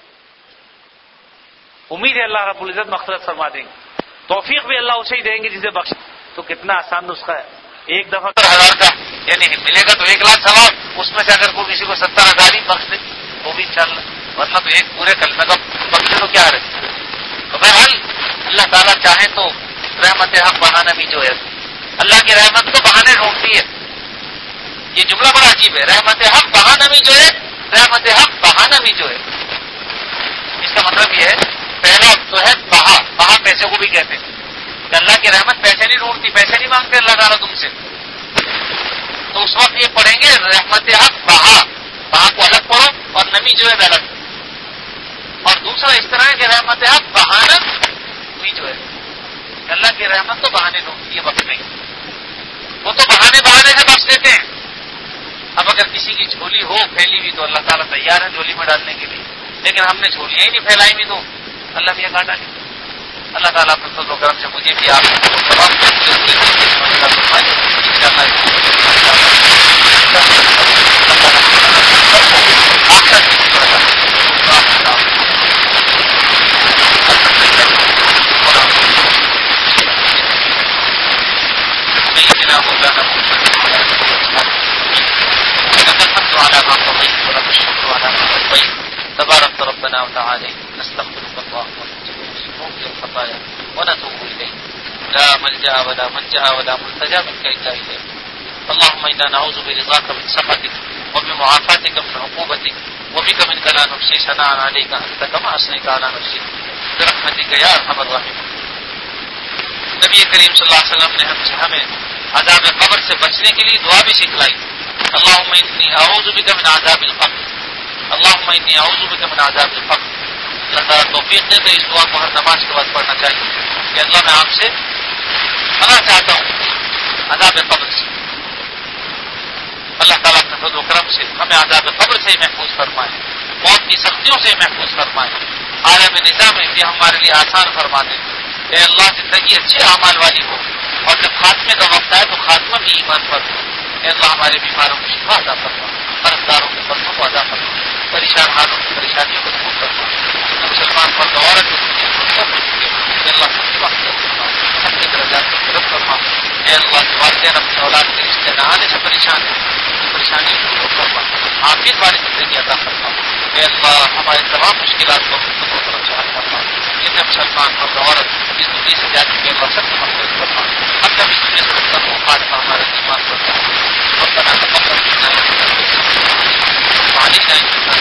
امید ہے اللہ رب العزت مغفرت فرما دیں گے، توفیق بھی اللہ اسے ہی دیں گے جسے بخش. تو کتنا آسان نسخہ ہے. ایک دفعہ ہزار کا یعنی ملے گا تو ایک لاکھ ثواب، اس میں سے اگر کوئی کسی کو ستر ہزار ہی بخش دے وہ بھی چل رہا، مطلب ایک پورے کلمے کا بخشے تو کیا رہے. تو بہرحال اللہ تعالیٰ چاہے تو رحمت حق بہانا بھی جو ہے، اللہ کی رحمت تو بہانے ڈھونڈتی ہے. یہ جملہ بڑا عجیب ہے، رحمت حق بہانا بھی جو ہے، رحمت حق بہانا بھی جو ہے. اس کا مطلب یہ ہے پہلا تو ہے بہا، بہا پیسے کو بھی کہتے ہیں کہ اللہ کی رحمت پیسے نہیں ڈھونڈتی، پیسے نہیں مانگتے اللہ تعالیٰ تم سے. تو اس وقت یہ پڑھیں گے رحمت حق بہا، بہا کو الگ پڑھو اور نمی جو ہے الگ. اور دوسرا اس طرح ہے کہ رحمت حق بہانا بھی جو ہے، اللہ کی رحمت تو بہانے ڈھونڈتی ہے، بخش نہیں. وہ تو بہانے بہانے سے بخش دیتے ہیں. اب اگر کسی کی جھولی ہو پھیلی ہوئی تو اللہ تعالیٰ تیار ہے جھولی میں ڈالنے کے لیے، لیکن ہم نے جھولیاں ہی نہیں پھیلائی ہوئی تو اللہ بھی کاٹا نہیں. اللہ تعالیٰ اپنے فضل و کرم سے مجھے بھی آپ تبارك ربنا وتعالى نستغفرك اللهم ونتوب الخطايا ونتوب إليك لا ملجأ ولا منجأ ولا ملتجأ منك إلا إليك. اللهم إنا نعوذ برضاك من سخطك وبمعافاتك من عقوبتك وبك منك لا نحصي ثناء عليك أنت كما أثنيت على نفسك برحمتك يا أرحم الراحمين. نبی کریم صلی اللہ علیہ وسلم نے ہم سے ہمیں عذاب قبر سے بچنے کے لیے دعا بھی سکھلائی. اللهم إني أعوذ بك من عذاب القبر، اللهم إني أعوذ بك من عذاب القبر. اللہ تعالیٰ توفیق دے تو اس دعا کو ہر نماز کے بعد پڑھنا چاہیے کہ اللہ میں آپ سے پناہ چاہتا ہوں عذاب قبر سے. اللہ تعالیٰ اپنے فضل و کرم سے ہمیں عذاب قبر سے محفوظ فرمائے، موت کی سختیوں سے محفوظ فرمائے، عالم نظام میں بھی ہمارے لیے آسان فرما دے. اے اللہ زندگی اچھے اعمال والی ہو اور جب خاتمے کا وقت آئے تو خاتمہ بھی ایمان پر ہو. اے اللہ ہمارے بیماروں کو شفا عطا فرما، قرضداروں کے قرضوں کو ادا فرما، پریشان حالوں کی پریشانیوں کو دور کرنا، مسلمان پر عورت اے اللہ سب کی وقت فرما، سب کی درجات کو طرف فرما. اے اللہ کے والدین اپنی اولاد کے رشتے نہ آنے سے پریشان ہیں، پریشانی کو دور فرما، عافیت والی زندگی عطا فرما. اے اللہ ہمارے تمام مشکلات کو طرف سے حل فرما. جتنے مسلمان مرد عورت اس دنیا سے جانے کے اللہ سب کی مغفرت فرما. ہم جب اس دنیا سے مطلب وہ خاتمہ ہمارا ایمان کرتا ہے ربنا تقبل منا انك انت السميع العليم وعلينا انك